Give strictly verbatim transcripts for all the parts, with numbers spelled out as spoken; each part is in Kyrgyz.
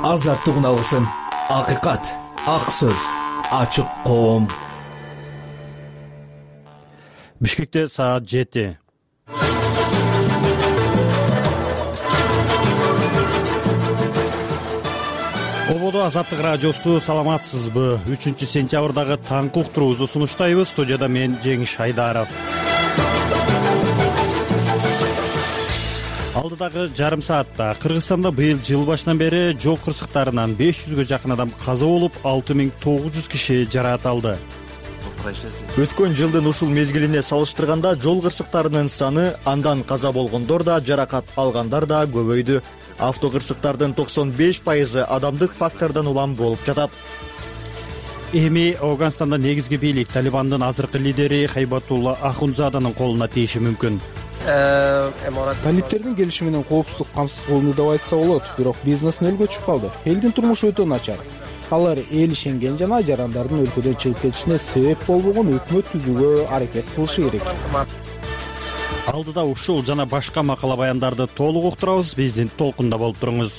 азаттыгын алгысың. Акыйкат, ак сөз, ачык коом. Бишкекте саат жети. Ободо Азаттык радиосу, саламатсызбы? үчүнчү сентябрдагы таңкы уктуруубузду сунуштайбыз. Студияда мен Жеңиш Айдаров. Алдыдагы жарым саатта Кыргызстанда быйыл жыл башынан бери жол кырсыктарынан беш жүзгө жакын адам каза болуп, алты миң тогуз жүз киши жаракат алды. Өткөн жылдын ушул мезгилине салыштырганда жол кырсыктарынын саны, андан каза болгондор да, жаракат алгандар да көбөйдү. Автокырсыктардын токсон беш пайызы адамдык фактордон улам болуп жатат. Эми Афганстанда негизги бийлик Талибандын азыркы лидери Хайбатулла Ахунзаданын колуна тийиши мүмкүн. Талиптердин келиши менен коопсуздук камсыз кылынды деп айтса болот, бирок бизнес нөлгө чыгып калды. Элдин турмушу өтө начар. Алар эл ишенген жана жарандардын өлкөдөн чыгып кетишине себеп болбогон өкмөт түзүүгө аракет кылышы керек. Алдыда ушул жана башка макала баяндарды толук уктурабыз. Биздин толкунда болуп туруңуз.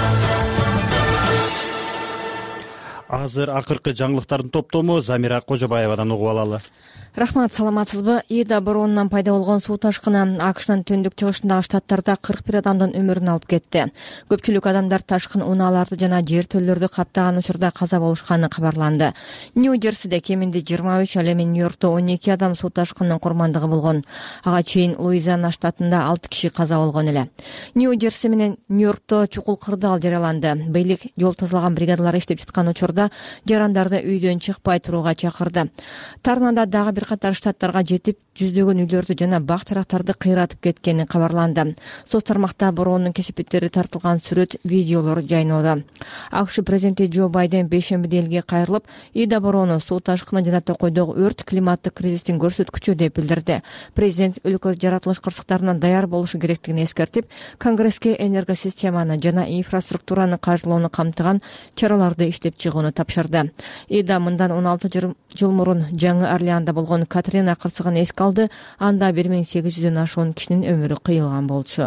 Азыр акыркы жаңылыктардын топтому Замира Кожобаевадан угуп алалы. Рахмат, саламатсызбы? Ида боронунан пайда болгон суу ташкыны АКШнын төндүк чыгышындагы штаттарда кырк бир адамдын өмүрүн алып кетти. Көпчүлүк адамдар ташкын унааларды жана жер төлөрлөрдү каптаган учурда каза болушканы кабарланды. Нью-Джерсиде кеминде жыйырма үч, ал эми Нью-Йоркто он эки адам суу ташкынынын курмандыгы болгон. Ага чейин Луизиана штатында алты киши каза болгон эле. Нью-Джерси менен Нью-Йоркто чукул кырдаал жарыяланды. Бийлик жол тазалаган бригадалар иштеп жаткан учурда жарандарды үйдөн чыкпай турууга чакырды. Торнадо дагы бир катар штаттарга жетип, жүздөгөн үйлөрдү жана бак тарактарды кыйратып кеткени кабарланды. Соц тармакта бороонун кесипеттери тартылган сүрөт, видеолор жайноодо. АКШ президенти Джо Байден бейшембиде элге кайрылып, Ида бороону суу ташкыны жана токойдогу өрт климаттык кризистин көрсөткүчү деп билдирди. Президент өлкө жаратылыш кырсыктарына даяр болушу керектигин эскертип, Конгресске энергосистеманы жана инфраструктураны каржылоону камтыган чараларды иштеп чыгууну тапшырды. Ида мындан он алты жыл мурун Жаңы Орлеанда болгон Катрина кырсыгын эске алды. Анда бир миң сегиз жүздөн ашуун кишинин өмүрү кыйылган болчу.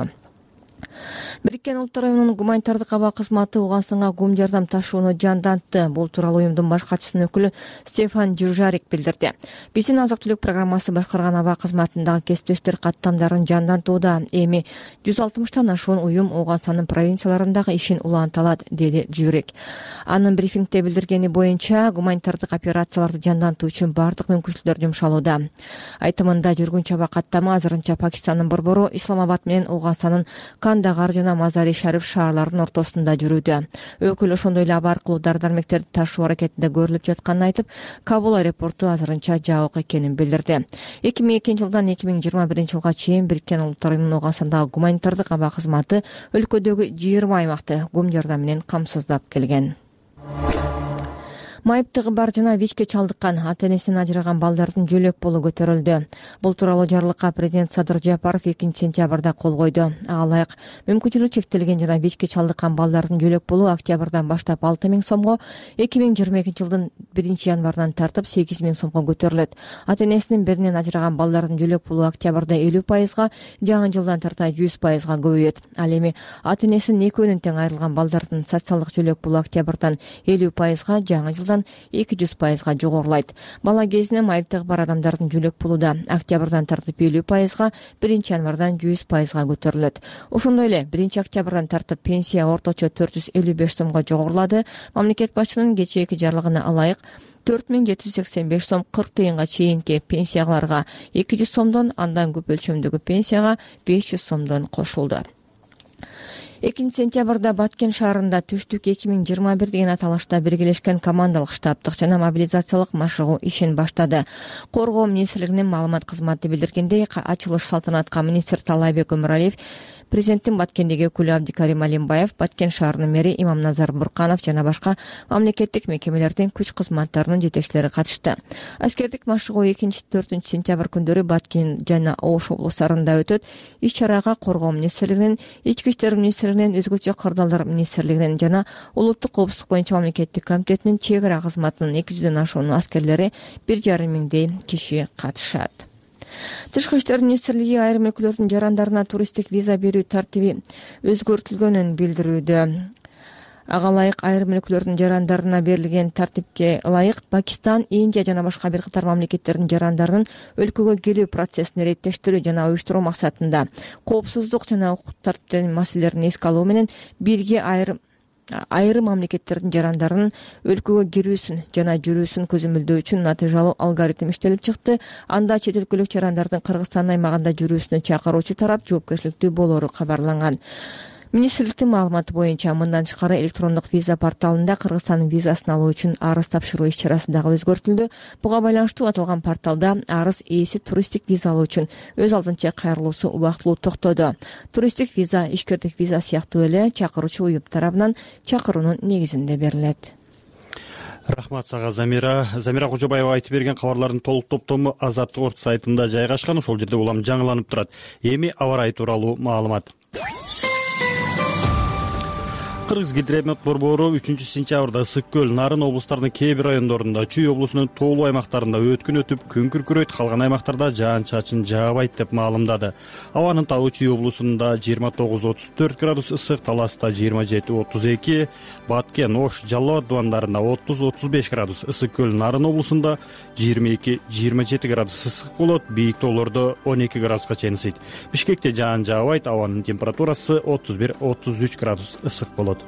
Бириккен Улуттар уюмунун гуманитардык аба кызматы Афганстанга гум жардам ташууну жандантты. Бул тууралуу уюмдун баш катчысынын өкүлү Стефан Дюжарик билдирди. Биздин азык түлүк программасы башкарган аба кызматындагы кесиптештер каттамдарын жандантууда. Эми жүз алтымыштан ашуун уюм Афганстандын провинцияларындагы ишин уланталат, деди Дюжарик. Анын брифингде билдиргени боюнча, гуманитардык операцияларды жандантуу үчүн бардык мүмкүнчүлүктөр жумшалууда. Айтымында жүргүнчү аба каттама азырынча Пакистандын борбору Исламабад менен Афганстандын Кандагар жана Мазари Шариф шаарларынын ортосунда жүрүүдө. Өкүл ошондой эле аба аркылуу дары-дармектерди ташуу аракетинде көрүлүп жатканын айтып, Кабул аэропорту азырынча жабык экенин билдирди. эки миң экинчи жылдан эки миң жыйырма биринчи жылга чейин Бириккен Улуттар уюмунун Афганстандагы гуманитардык аба кызматы өлкөдөгү жыйырма аймакты гум жардам менен камсыздап келген. Майыптыгы бар жана ВИЧке чалдыккан, ата-энесинен ажыраган балдардын жөлөк болу көтөрүлдү. Бул тууралуу жарлыкка президент Садыр Жапаров экинчи сентябрда кол койду. Ага ылайык мүмкүнчүлүгү чектелген жана ВИЧке чалдыккан балдардын жөлөк болу октябрдан баштап алты миң сомго, эки миң жыйырма экинчи жылдын биринчи январынан тартып сегиз миң сомго көтөрүлөт. Ата-энесинин биринен ажыраган балдардын жөлөк болу октябрда элүү пайызга, жаңы жылдан тарта жүз пайызга көбөйөт. Ал эми ата-энесинин экөөнүн тең айрылган балдардын социалдык жөлөк болу октябрдан элүү пайызга, жаңы жылдан эки жүз пайызга жогорулайт. Бала кезинен майыптыгы бар адамдардын жөлөк болуда октябрдан тартып элүү пайызга, биринчи январдан жүз пайызга көтөрүлөт. Ошондой эле биринчи октябрдан тартып пенсия орточо төрт жүз элүү беш сомго жогорулады. Мамлекет башчынын кечээки жарлыгына ылайык төрт миң жети жүз сексен беш сом кырк тыйынга чейинки пенсияларга эки жүз сомдон, андан көп өлчөмдөгү пенсияга беш жүз сомдон кошулду. экинчи сентябрда Баткен шаарында Түштүк эки миң жыйырма бир деген аталышта биргелешкен командалык штабтык жана мобилизациялык машыгуу ишин баштады. Коргоо министрлигинин маалымат кызматы билдиргендей, ачылыш салтанатка министр Талайбек Өмүралиев, президенттин Баткендеги өкүлү Абдикарим Алимбаев, Баткен шаарынын мэри Имамназар Бурканов жана башка мамлекеттик мекемелердин күч кызматтарынын жетекчилери катышты. Аскердик машыгуу экинчи төртүнчү сентябрь күндөрү Баткен жана Ош облустарында өтөт. Иш чарага Коргоо министрлигинин, Ички иштер министрлигинин, өзгөчө кырдаалдар министрлигинин жана улуттук коопсуздук боюнча мамлекеттик комитетинин чек ара кызматынын эки жүздөн ашуун аскерлери бир жарым миңдей киши катышат. Тышкы иштер министрлиги айрым өлкөлөрдүн жарандарына туристтик виза берүү тартиби өзгөртүлгөнүн билдирүүдө. Ага ылайык айрым өлкөлөрдүн жарандарына берилген тартипке ылайык Пакистан, Индия жана башка бир катар мамлекеттердин жарандарынын өлкөгө келүү процессин реттештирүү жана уюштуруу максатында коопсуздук жана укук тартиптин маселелерин эске алуу менен бирге айрым айрым мамлекеттердин жарандарынын өлкөгө кирүүсүн жана жүрүүсүн көзөмөлдөө үчүн натыйжалуу алгоритм иштелип чыкты. Анда чет өлкөлүк жарандардын Кыргызстан аймагында жүрүүсүнө чакыруучу тарап жоопкерчиликтүү болору кабарланган. Министрликтин маалыматы боюнча мындан тышкары электрондук виза порталында Кыргызстандын визасын алуу үчүн арыз тапшыруу иш-чарасы дагы өзгөртүлдү. Буга байланыштуу аталган порталда арыз ээси туристтик виза алуу үчүн өз алдынча кайрылуусу убактылуу токтоду. Туристтик виза ишкердик виза сыяктуу эле чакыруучу уюм тарабынан чакыруунун негизинде берилет. Рахмат сага Замира. Замира Кожобаева айтып берген кабарлардын толук топтому Азаттык орт сайтында жайгашкан. Ошол жерде улам жаңыланып турат. Эми аба ырайы тууралуу маалымат. Кыргыз гидромет борбору үчүнчү сентябрда Ысык көл, Нарын облустарынын кээ бир райондорунда, Чүй облусунун тоолуу аймактарында өткүн өтүп, күн күркүрөйт, калган аймактарда жаан-чачын жаабайт деп маалымдады. Абанын табы Чүй облусунда жыйырма тогуз отуз төрт градус ысык, Таласта жыйырма жети отуз эки, Баткен, Ош, Жалал абад дубандарында отуз отуз беш градус, Ысык көл, Нарын облусунда жыйырма эки жыйырма жети градус ысык болот, бийик тоолордо он эки градуска чейин ысыйт. Бишкекте жаан жаабайт, абанын температурасы отуз бир отуз үч градус ысык болот.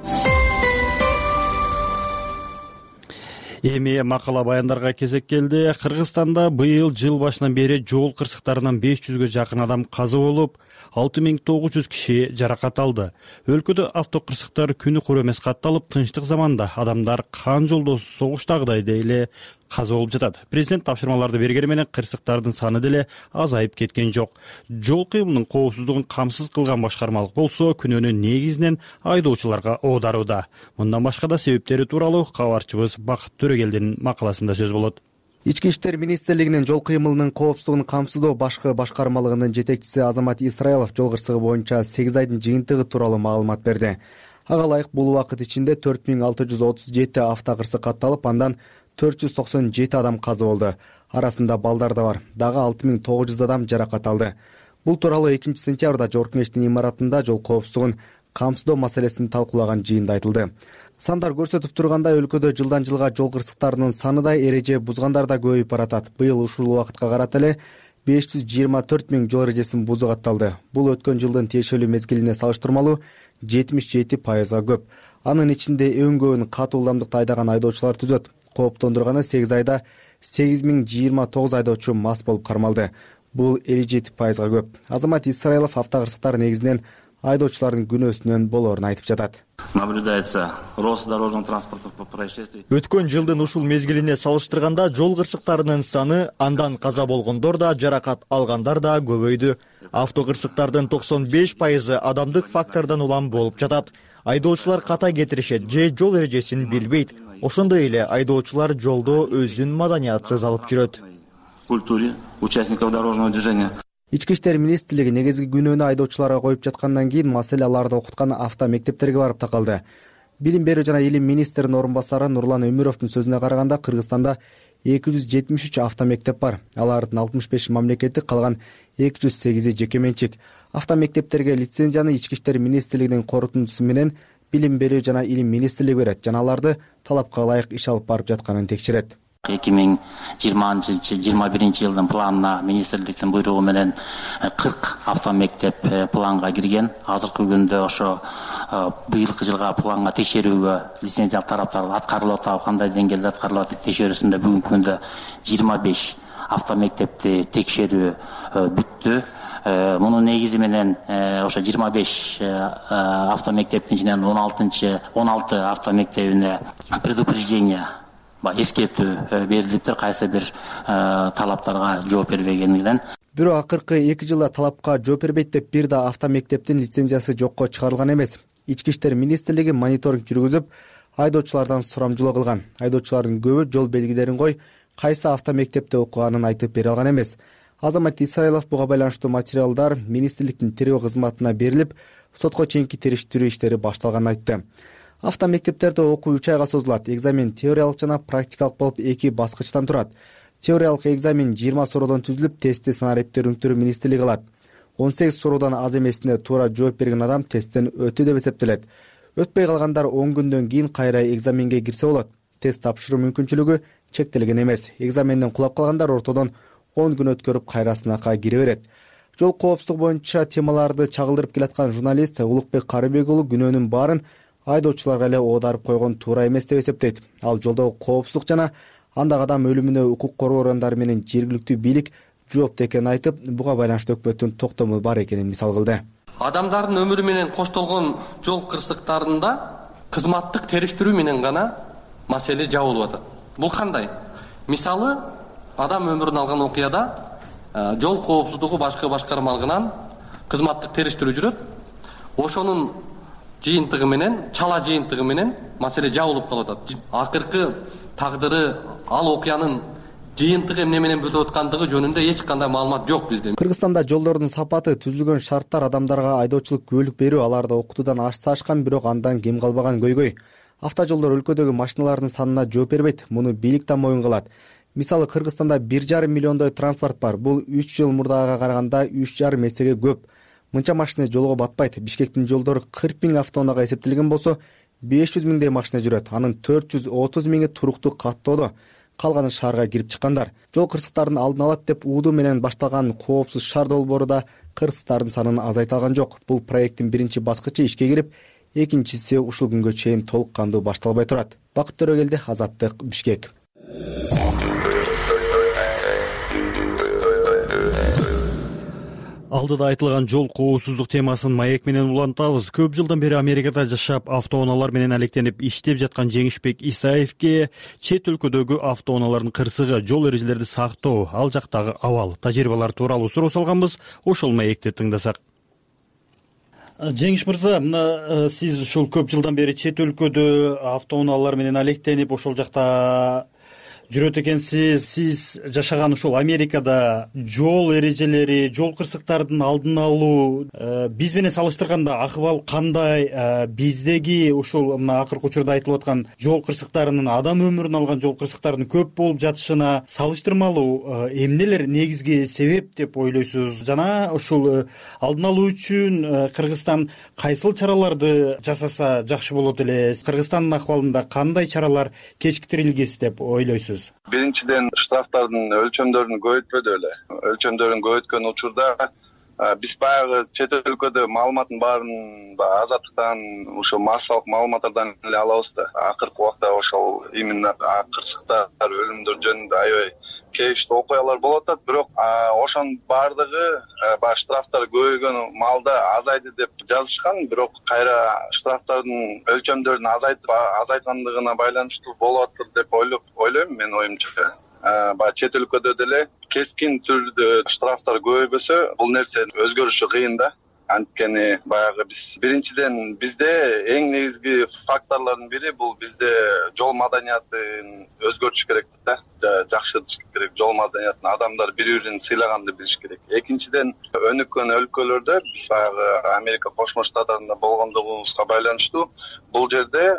Эми макала баяндарга кезек келди. Кыргызстанда быйыл жыл башынан бери жол кырсыктарынан беш жүзгө жакын адам каза болуп, алты миң тогуз жүз киши жаракат алды. Өлкөдө автокырсыктар күнү куру эмес катталып, тынчтык заманда адамдар кан жолдо согуштагыдай эле каза болуп жатат. Президент тапшырмаларды бергени менен кырсыктардын саны деле азайып кеткен жок. Жол кыймылынын коопсуздугун камсыз кылган башкармалык болсо, күнөөнү негизинен айдоочуларга оодарууда. Мындан башка да себептери тууралуу кабарчыбыз Бакыт Төрөгелдин макаласында сөз болот. Ички иштер министрлигинин жол кыймылынын коопсуздугун камсыздоо башкы башкармалыгынын жетекчиси Азамат Исраилов жол кырсыгы боюнча сегиз айдын жыйынтыгы тууралуу маалымат берди. Ага ылайык бул убакыт ичинде төрт миң алты жүз отуз жети автокырсык катталып, андан төрт жүз токсон жети адам каза болду. Арасында балдар да бар. Дагы алты миң тогуз жүз адам жаракат алды. Бул тууралуу экинчи сентябрда Жогорку Кеңештин имаратында жол коопсуздугун камсыздоо маселесин талкуулаган жыйында айтылды. Сандар көрсөтүп тургандай, өлкөдө жылдан жылга жол кырсыктарынын саны да, эреже бузгандар да көбөйүп баратат. Быйыл ушул убакытка карата эле беш жүз жыйырма төрт миң жол эрежесин бузуу катталды. Бул өткөн жылдын тиешелүү мезгилине салыштырмалуу жетимиш жети пайызга көп. Анын ичинде эң көбүн катуу ылдамдыкта айдаган айдоочулар түзөт. Кооптондурганы сегиз айда сегиз миң жыйырма тогуз айдоочу мас болуп кармалды. Бул элүү жети пайызга көп. Азамат Исраилов автокырсыктар негизинен айдоочулардын күнөөсүнөн болоорун айтып жатат. Наблюдается рост дорожного транспорта происшествий. Өткөн жылдын ушул мезгилине салыштырганда жол кырсыктарынын саны, андан каза болгондор да, жаракат алгандар да көбөйдү. Автокырсыктардын токсон беш пайызы адамдык фактордон улам болуп жатат. Айдоочулар ката кетиришет же жол эрежесин билбейт. Ошондой эле айдоочулар жолдо өзүн маданиятсыз алып жүрөт. Культуре участников дорожного движения. Ички иштер министрлиги негизги күнөөнү айдоочуларга коюп жаткандан кийин маселе аларды окуткан автомектептерге барып такалды. Билим берүү жана илим министринин орун басары Нурлан Өмүровдун сөзүнө караганда, Кыргызстанда эки жүз жетимиш үч автомектеп бар. Алардын алтымыш беш мамлекети, калган эки жүз сегизи жеке менчик. Автомектептерге лицензияны ички иштер министрлигинин корутундусу менен Билим берүү жана илим министрлиги берет жана аларды талапка ылайык иш алып барып жатканын текшерет. эки миң жыйырманчы жыйырма биринчи жылдын планына министрликтин буйругу менен кырк автомектеп планга кирген. Азыркы күндө ошо быйылкы жылга планга текшерүүгө лицензиялык тараптар аткарылып атат. Кандай деңгээлде аткарылып атат текшерүүсүндө бүгүнкү күндө жыйырма беш автомектепти текшерүү бүттү. Мунун негизи менен ошо жыйырма беш автомектептин ичинен он алтынчы он алты автомектебине предупреждение эскертүү берилиптир, кайсы бир талаптарга жооп бербегендигинен. Бирок акыркы эки жылда талапка жооп бербейт деп бир да автомектептин лицензиясы жокко чыгарылган эмес. Ички иштер министрлиги мониторинг жүргүзүп, айдоочулардан сурамжылоо кылган. Айдоочулардын көбү жол белгилерин кой, кайсы автомектепте окуганын айтып бере алган эмес. Азамат Исраилов буга байланыштуу материалдар министрликтин тергөө кызматына берилип, сотко чейинки териштирүү иштери башталганын айтты. Автомектептерде окуу үч айга созулат. Экзамен теориялык жана практикалык болуп эки баскычтан турат. Теориялык экзамен жыйырма суроодон түзүлүп, тестти санариптер өнктүрүү министрлиги алат. он сегиз суроодан аз эмесине туура жооп берген адам тесттен өттү деп эсептелет. өтпөй калгандар он күндөн кийин кайра экзаменге кирсе болот. Тест тапшыруу мүмкүнчүлүгү чектелген эмес. Экзаменден кулап калгандар ортодон он күн өткөрүп кайра сынакка кире берет. Жол коопсуздугу боюнча темаларды чагылдырып келаткан журналист Улукбек Карыбек уулу күнөөнүн баарын айдоочуларга эле оодарып койгон туура эмес деп эсептейт. Ал жолдогу коопсуздук жана андагы адам өлүмүнө укук коргоо органдары менен жергиликтүү бийлик жоопту экенин айтып, буга байланыштуу өкмөттүн токтому бар экенин мисал кылды. Адамдардын өмүрү менен коштолгон жол кырсыктарында кызматтык териштирүү менен гана маселе жабылып атат. Бул кандай? Мисалы, адам өмүрүн алган окуяда жол коопсуздугу башкы башкармалыгынан кызматтык териштирүү жүрөт. Ошонун жыйынтыгы менен, чала жыйынтыгы менен маселе жабылып калып атат. Акыркы тагдыры ал окуянын жыйынтыгы эмне менен бүтүп аткандыгы жөнүндө эч кандай маалымат жок бизде. Кыргызстанда жолдордун сапаты, түзүлгөн шарттар адамдарга айдоочулук күбөлүк берүү аларды окутуудан ашса ашкан, бирок андан кем калбаган көйгөй. Автожолдор өлкөдөгү машиналардын санына жооп бербейт. Муну бийлик да моюн кылат. Мисалы, Кыргызстанда бир жарым миллиондой транспорт бар. Бул үч жыл мурдагыга караганда үч жарым эсеге көп. Мынча машина жолго батпайт. Бишкектин жолдору кырк миң автоунаага эсептелген болсо, беш жүз миңдей машина жүрөт. Анын төрт жүз отуз миңи туруктуу каттоодо. Калганы шаарга кирип чыккандар. Жол кырсыктарын алдын алат деп уудуу менен башталган коопсуз шаар долбоору да кырсыктардын санын азайта алган жок. Бул проекттин биринчи баскычы ишке кирип, экинчиси ушул күнгө чейин толук кандуу башталбай турат. Бакыт Төрөгелди, Азаттык, Бишкек. Алдыда айтылган жол коопсуздук темасын маек менен улантабыз. Көп жылдан бери Америкада жашап, автоунаалар менен алектенип иштеп жаткан Жеңишбек Исаевке чет өлкөдөгү автоунаалардын кырсыгы, жол эрежелерди сактоо, ал жактагы абал, тажрыйбалар тууралуу суроо салганбыз. Ошол маекти тыңдасак. Жеңиш мырза, мына сиз ушул көп жылдан бери чет өлкөдө автоунаалар менен алектенип, ошол жакта жүрөт экенсиз. Сиз жашаган ушул Америкада жол эрежелери, жол кырсыктардын алдын алуу биз менен салыштырганда акыбал кандай? Биздеги ушул мына акыркы учурда айтылып аткан жол кырсыктарынын, адам өмүрүн алган жол кырсыктарынын көп болуп жатышына салыштырмалуу эмнелер негизги себеп деп ойлойсуз? Жана ушул алдын алуу үчүн Кыргызстан кайсыл чараларды жасаса жакшы болот эле? Кыргызстандын акыбалында кандай чаралар кечиктирилгис деп ойлойсуз? Биринчиден, штрафтардын өлчөмдөрүн көбөйтпөдү эле. Өлчөмдөрүн көбөйткөн учурда биз баягы чет өлкөдө маалыматтын баарын азаттыктан, ошо массалык маалыматтардан эле алабыз да. Акыркы убакта ошол именно кырсыктар, өлүмдөр жөнүндө аябай кейиштүү окуялар болуп атат. Бирок ошонун баардыгы баягы штрафтар көбөйгөн маалда азайды деп жазышкан, бирок кайра штрафтардын өлчөмдөрүн азайтып азайткандыгына байланыштуу болуп атат деп ойлоп ойлойм мен оюмча. Баягы чет өлкөдө деле кескин түрдө штрафтар көбөйбөсө, бул нерсе өзгөрүшү кыйын да. Анткени баягы биз биринчиден бизде эң негизги факторлордун бири бул бизде жол маданиятын өзгөртүш керек да. Жакшыртыш керек жол маданиятын, адамдар бири-бирин сыйлаганды билиш керек. Экинчиден, өнүккөн өлкөлөрдө биз баягы Америка Кошмо Штаттарында болгондугубузга байланыштуу бул жерде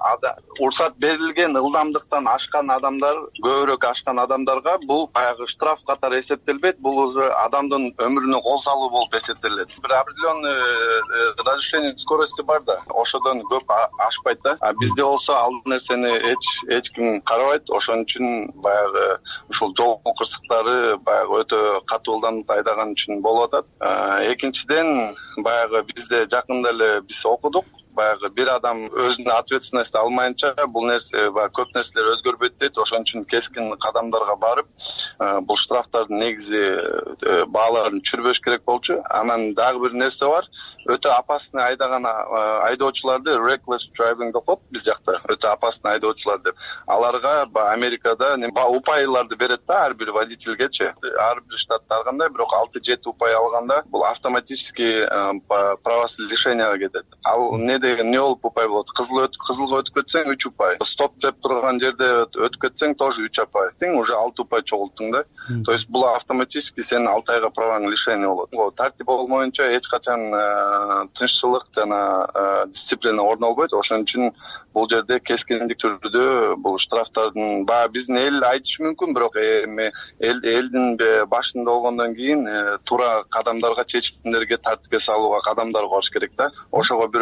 уруксат берилген ылдамдыктан ашкан адамдар, көбүрөөк ашкан адамдарга бул баягы штраф катары эсептелбейт, бул адамдын өмүрүнө кол салуу болуп эсептелет. Бир определенный разрешение скорости бар да, ошодон көп ашпайт да. А бизде болсо ал нерсени эч эч ким карабайт. Ошон үчүн баягы ушул жол кырсыктары баягы өтө катуу ылдамдыкта айдаган үчүн болуп атат. Экинчиден, баягы бизде жакында эле биз окудук, баягы бир адам өзүнүн ответственность алмайынча бул нерсе баягы көп нерселер өзгөрбөйт дейт. Ошон үчүн кескин кадамдарга барып, бул штрафтардын негизи бааларын түшүрбөш керек болчу. Анан дагы бир нерсе бар. Өтө опасный айдаган айдоочуларды reckless driving деп коет биз жакта. Өтө опасный айдоочулар деп. Аларга Америкада упайларды берет да ар бир водительгечи. Ар бир штатта кандай, бирок алты жети упай алганда бул автоматически правосы лишенияга кетет. Ал не деген не болуп упай болот? Кызыл кызылга өтүп кетсең үч упай. Стоп деп турган жерде өтүп кетсең тоже үч упай. Тең уже алты упай чогулттуң да. То есть бул автоматически сенин алты айга правоң лишение болот. Тартип болмоюнча эч качан тынччылык жана дисциплина орун албайт. Ошон үчүн бул жерде кескиндик түрдө бул штрафтардын баа биздин эл айтышы мүмкүн, бирок эми эл элдин башында болгондон кийин туура кадамдарга, чечимдерге, тартипке салууга кадамдар коюш керек да. Ошого бирөө жооп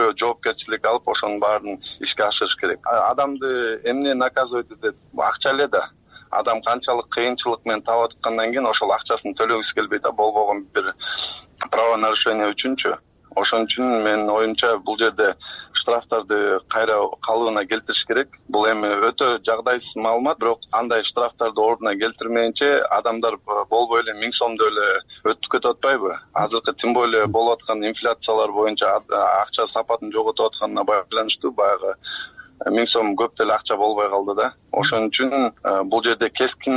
жоопкерчилик алып ошонун баарын ишке ашырыш керек. Адамды эмне наказывать этет? Акча эле да. Адам канчалык кыйынчылык менен таап аткандан кийин ошол акчасын төлөгүсү келбейт да, болбогон бир правонарушение үчүнчү. Ошон үчүн менин оюмча бул жерде штрафтарды кайра калыбына келтириш керек. Бул эми өтө жагдайсыз маалымат, бирок андай штрафтарды ордуна келтирмейинче адамдар болбой эле миң сомдо эле өтүп кетип атпайбы? Азыркы тем более болуп аткан инфляциялар боюнча акча сапатын жоготуп атканына байланыштуу баягы миң сом көп деле акча болбой калды да. Ошон үчүн бул жерде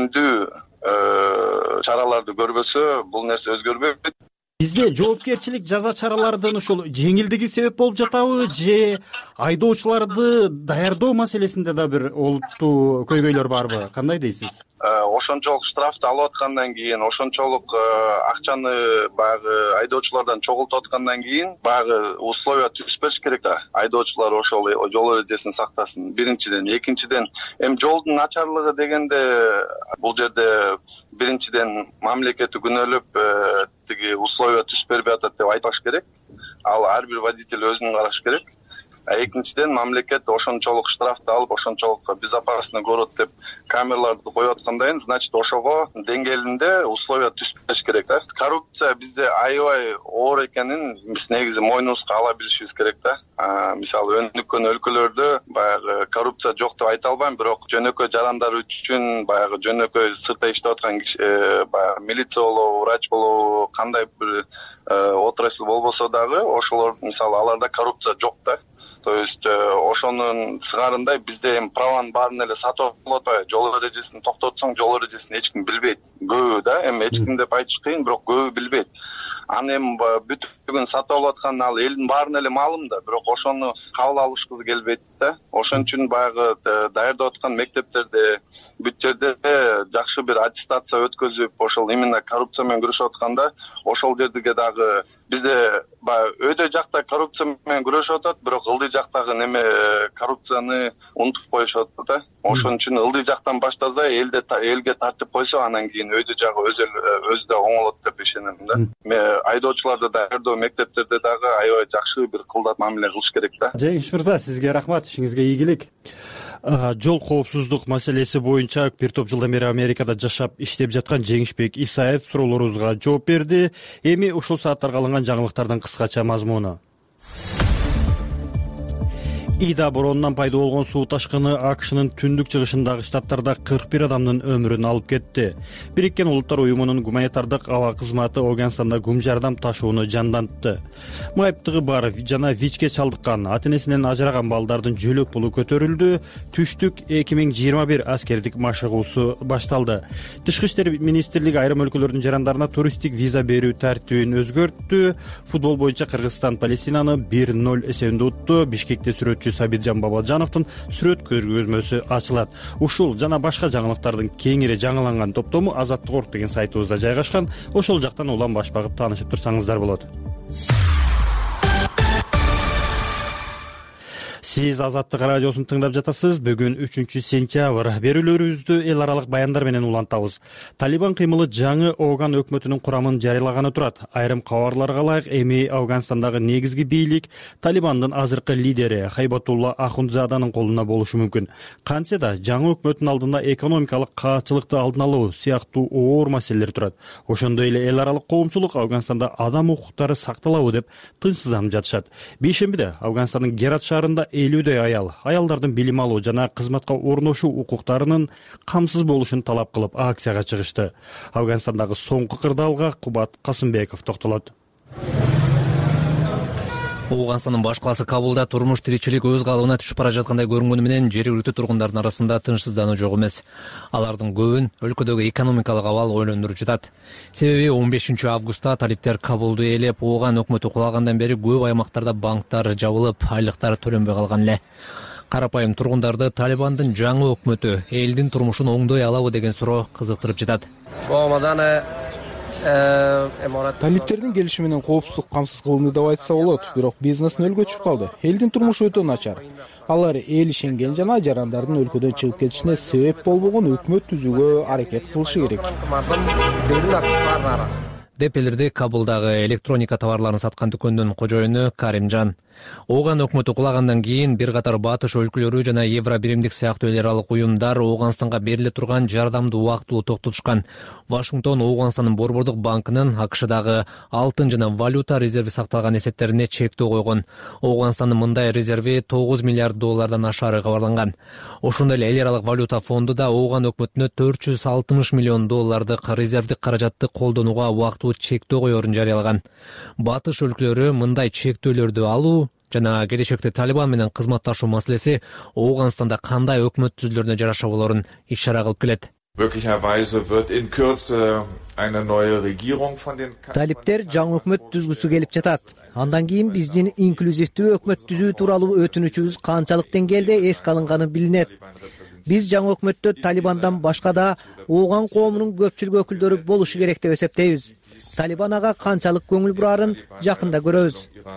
кескиндүү чараларды көрбөсө бул нерсе өзгөрбөйт. Бизде жоопкерчилик жаза чараларынын ушул жеңилдиги себеп болуп жатабы же айдоочуларды даярдоо маселесинде да бир олуттуу көйгөйлөр барбы? Кандай дейсиз? Ошончолук штрафты алып аткандан кийин, ошончолук акчаны баягы айдоочулардан чогултуп аткандан кийин баягы условия түзүп бериш керек да. Айдоочулар ошол жол эрежесин сактасын. Биринчиден, экинчиден, эми жолдун начарлыгы дегенде бул жерде биринчиден мамлекетти күнөөлөп тиги условия түзүп бербей атат деп айтпаш керек. Ал ар бир водитель өзүнүн карашы керек. Экинчиден мамлекет ошончолук штрафты алып, ошончолук безопасный город деп камераларды коюп аткандан, значит, ошого деңгээлинде условия түзүп бериш керек да. Коррупция бизде аябай оор экенин биз негизи мойнубузга ала билишибиз керек да. Мисалы өнүккөн өлкөлөрдө баягы коррупция жок деп айта албайм, бирок жөнөкөй жарандар үчүн баягы жөнөкөй сыртта иштеп аткан баягы милиция болобу, врач болобу, кандай бир отрасль болбосо дагы ошолор мисалы аларда коррупция жок да. То есть ошонун сыгарындай бизде эми праванын баарын эле сатып алып атпайбы? Жол эрежесин токтотсоң, жол эрежесин эч ким билбейт. Көбү да, эми эч ким деп айтыш кыйын, бирок көбү билбейт. Аны эми бүтүгүн сатып алып аткан ал элдин баарына эле маалым да, бирок ошону кабыл алышкысы келбейт да. Ошон үчүн баягы даярдап аткан мектептерде, бүт жерде жакшы бир аттестация өткөзүп, ошол именно коррупция менен күрөшүп атканда, ошол жерге дагы бизде баягы өйдө жакта коррупция менен күрөшүп атат, бирок ылдый жактагы неме коррупцияны унутуп коюшуп атат да. Ошон үчүн ылдый жактан баштаса, элде элге тартып койсо, анан кийин өйдө жагы өзү өзү да оңолот деп ишенем да. Мен айдоочуларды даярдоо мектептерде дагы аябай жакшы бир кылдат мамиле кылыш керек да. Жеңиш мырза, сизге рахмат, ишиңизге ийгилик. Жол коопсуздук маселеси боюнча бир топ жылдан бери Америкада жашап иштеп жаткан Жеңишбек Исаев суроолорубузга жооп берди. Эми ушул сааттарга алынган жаңылыктардын кыскача мазмуну. Ида боронунан пайда болгон суу ташкыны АКШнын түндүк чыгышындагы штаттарда кырк бир адамдын өмүрүн алып кетти. Бириккен Улуттар уюмунун гуманитардык аба кызматы Афганстанда гум жардам ташууну жандантты. Майыптыгы бар жана ВИЧке чалдыккан, ата-энесинен ажыраган балдардын жөлөк пулу көтөрүлдү. Түштүк эки миң жыйырма бир аскердик машыгуусу башталды. Тышкы иштер министрлиги айрым өлкөлөрдүн жарандарына туристтик виза берүү тартибин өзгөрттү. Футбол боюнча Кыргызстан Палестинаны бир ноль эсебинде утту. Бишкекте сүрөтчү Сабиржан Бабалжановдун сүрөт көргөзмөсү ачылат. Ушул жана башка жаңылыктардын кеңири жаңыланган топтому Азаттык орг деген сайтыбызда жайгашкан. Ошол жактан улам баш багып таанышып турсаңыздар болот. Сиз Азаттык радиосун тыңдап жатасыз. Бүгүн үчүнчү сентябрь. Берүүлөрүбүздү эл аралык баяндар менен улантабыз. Талибан кыймылы жаңы Афган өкмөтүнүн курамын жарыялаганы турат. Айрым кабарларга ылайык, эми Афганстандагы негизги бийлик Талибандын азыркы лидери Хайбатулла Ахундзаданын колуна болушу мүмкүн. Кантсе да жаңы өкмөттүн алдында экономикалык каачылыкты алдын алуу сыяктуу оор маселелер турат. Ошондой эле эл аралык коомчулук Афганстанда адам укуктары сакталабы деп тынчсызданып жатышат. Бейшембиде Афганстандын Герат шаарында элүүдөй аял аялдардын билим алуу жана кызматка орношуу укуктарынын камсыз болушун талап кылып акцияга чыгышты. Афганстандагы соңку кырдаалга Кубат Касымбеков токтолот. Афганстандын баш калаасы Кабулда турмуш тиричилик өз калыбына түшүп бара жаткандай көрүнгөнү менен жергиликтүү тургундардын арасында тынчсыздануу жок эмес. Алардын көбүн өлкөдөгү экономикалык абал ойлондуруп жатат. Себеби он бешинчи августта талиптер Кабулду ээлеп, Афган өкмөтү кулагандан бери көп аймактарда банктар жабылып, айлыктар төлөнбөй калган эле. Карапайым тургундарды Талибандын жаңы өкмөтү элдин турмушун оңдой алабы деген суроо кызыктырып жатат. Талиптердин келиши менен коопсуздук камсыз кылынды деп айтса болот, бирок бизнес нөлгө түшүп калды. Элдин турмушу өтө начар. Алар эл ишенген жана жарандардын өлкөдөн чыгып кетишине себеп болбогон өкмөт түзүүгө аракет кылышы керек. деп билдирди Кабулдагы электроника товарларын саткан дүкөндүн кожоюну Каримжан. Ооган өкмөтү кулагандан кийин бир катар батыш өлкөлөрү жана Евро биримдик сыяктуу эл аралык уюмдар Ооганстанга бериле турган жардамды убактылуу токтотушкан. Вашингтон Ооганстандын Борбордук банкынын АКШдагы алтын жана валюта резерви сакталган эсептерине чектөө койгон. Ооганстандын мындай резерви тогуз миллиард доллардан ашаары кабарланган. Ошондой эле эл аралык валюта фонду да Ооган өкмөтүнө төрт жүз алтымыш миллион доллардык резервдик каражатты колдонууга убактылуу чектөө коерун жарыялаган. Батыш өлкөлөрү мындай чектөөлөрдү алуу жана келечекте Талибан менен кызматташуу маселеси Ооганстанда кандай өкмөт түзүлөрүнө жараша болорун ишара кылып келет. Талиптер жаңы өкмөт түзгүсү келип жатат. Андан кийин биздин инклюзивдүү өкмөт түзүү тууралуу өтүнүчүбүз канчалык деңгээлде эске алынганы билинет. Биз жаңы өкмөттө Талибандан башка да Ооган коомунун көпчүлүк өкүлдөрү болушу керек деп эсептейбиз. Талибан ага канчалык көңүл бурарын жакында көрөбүз.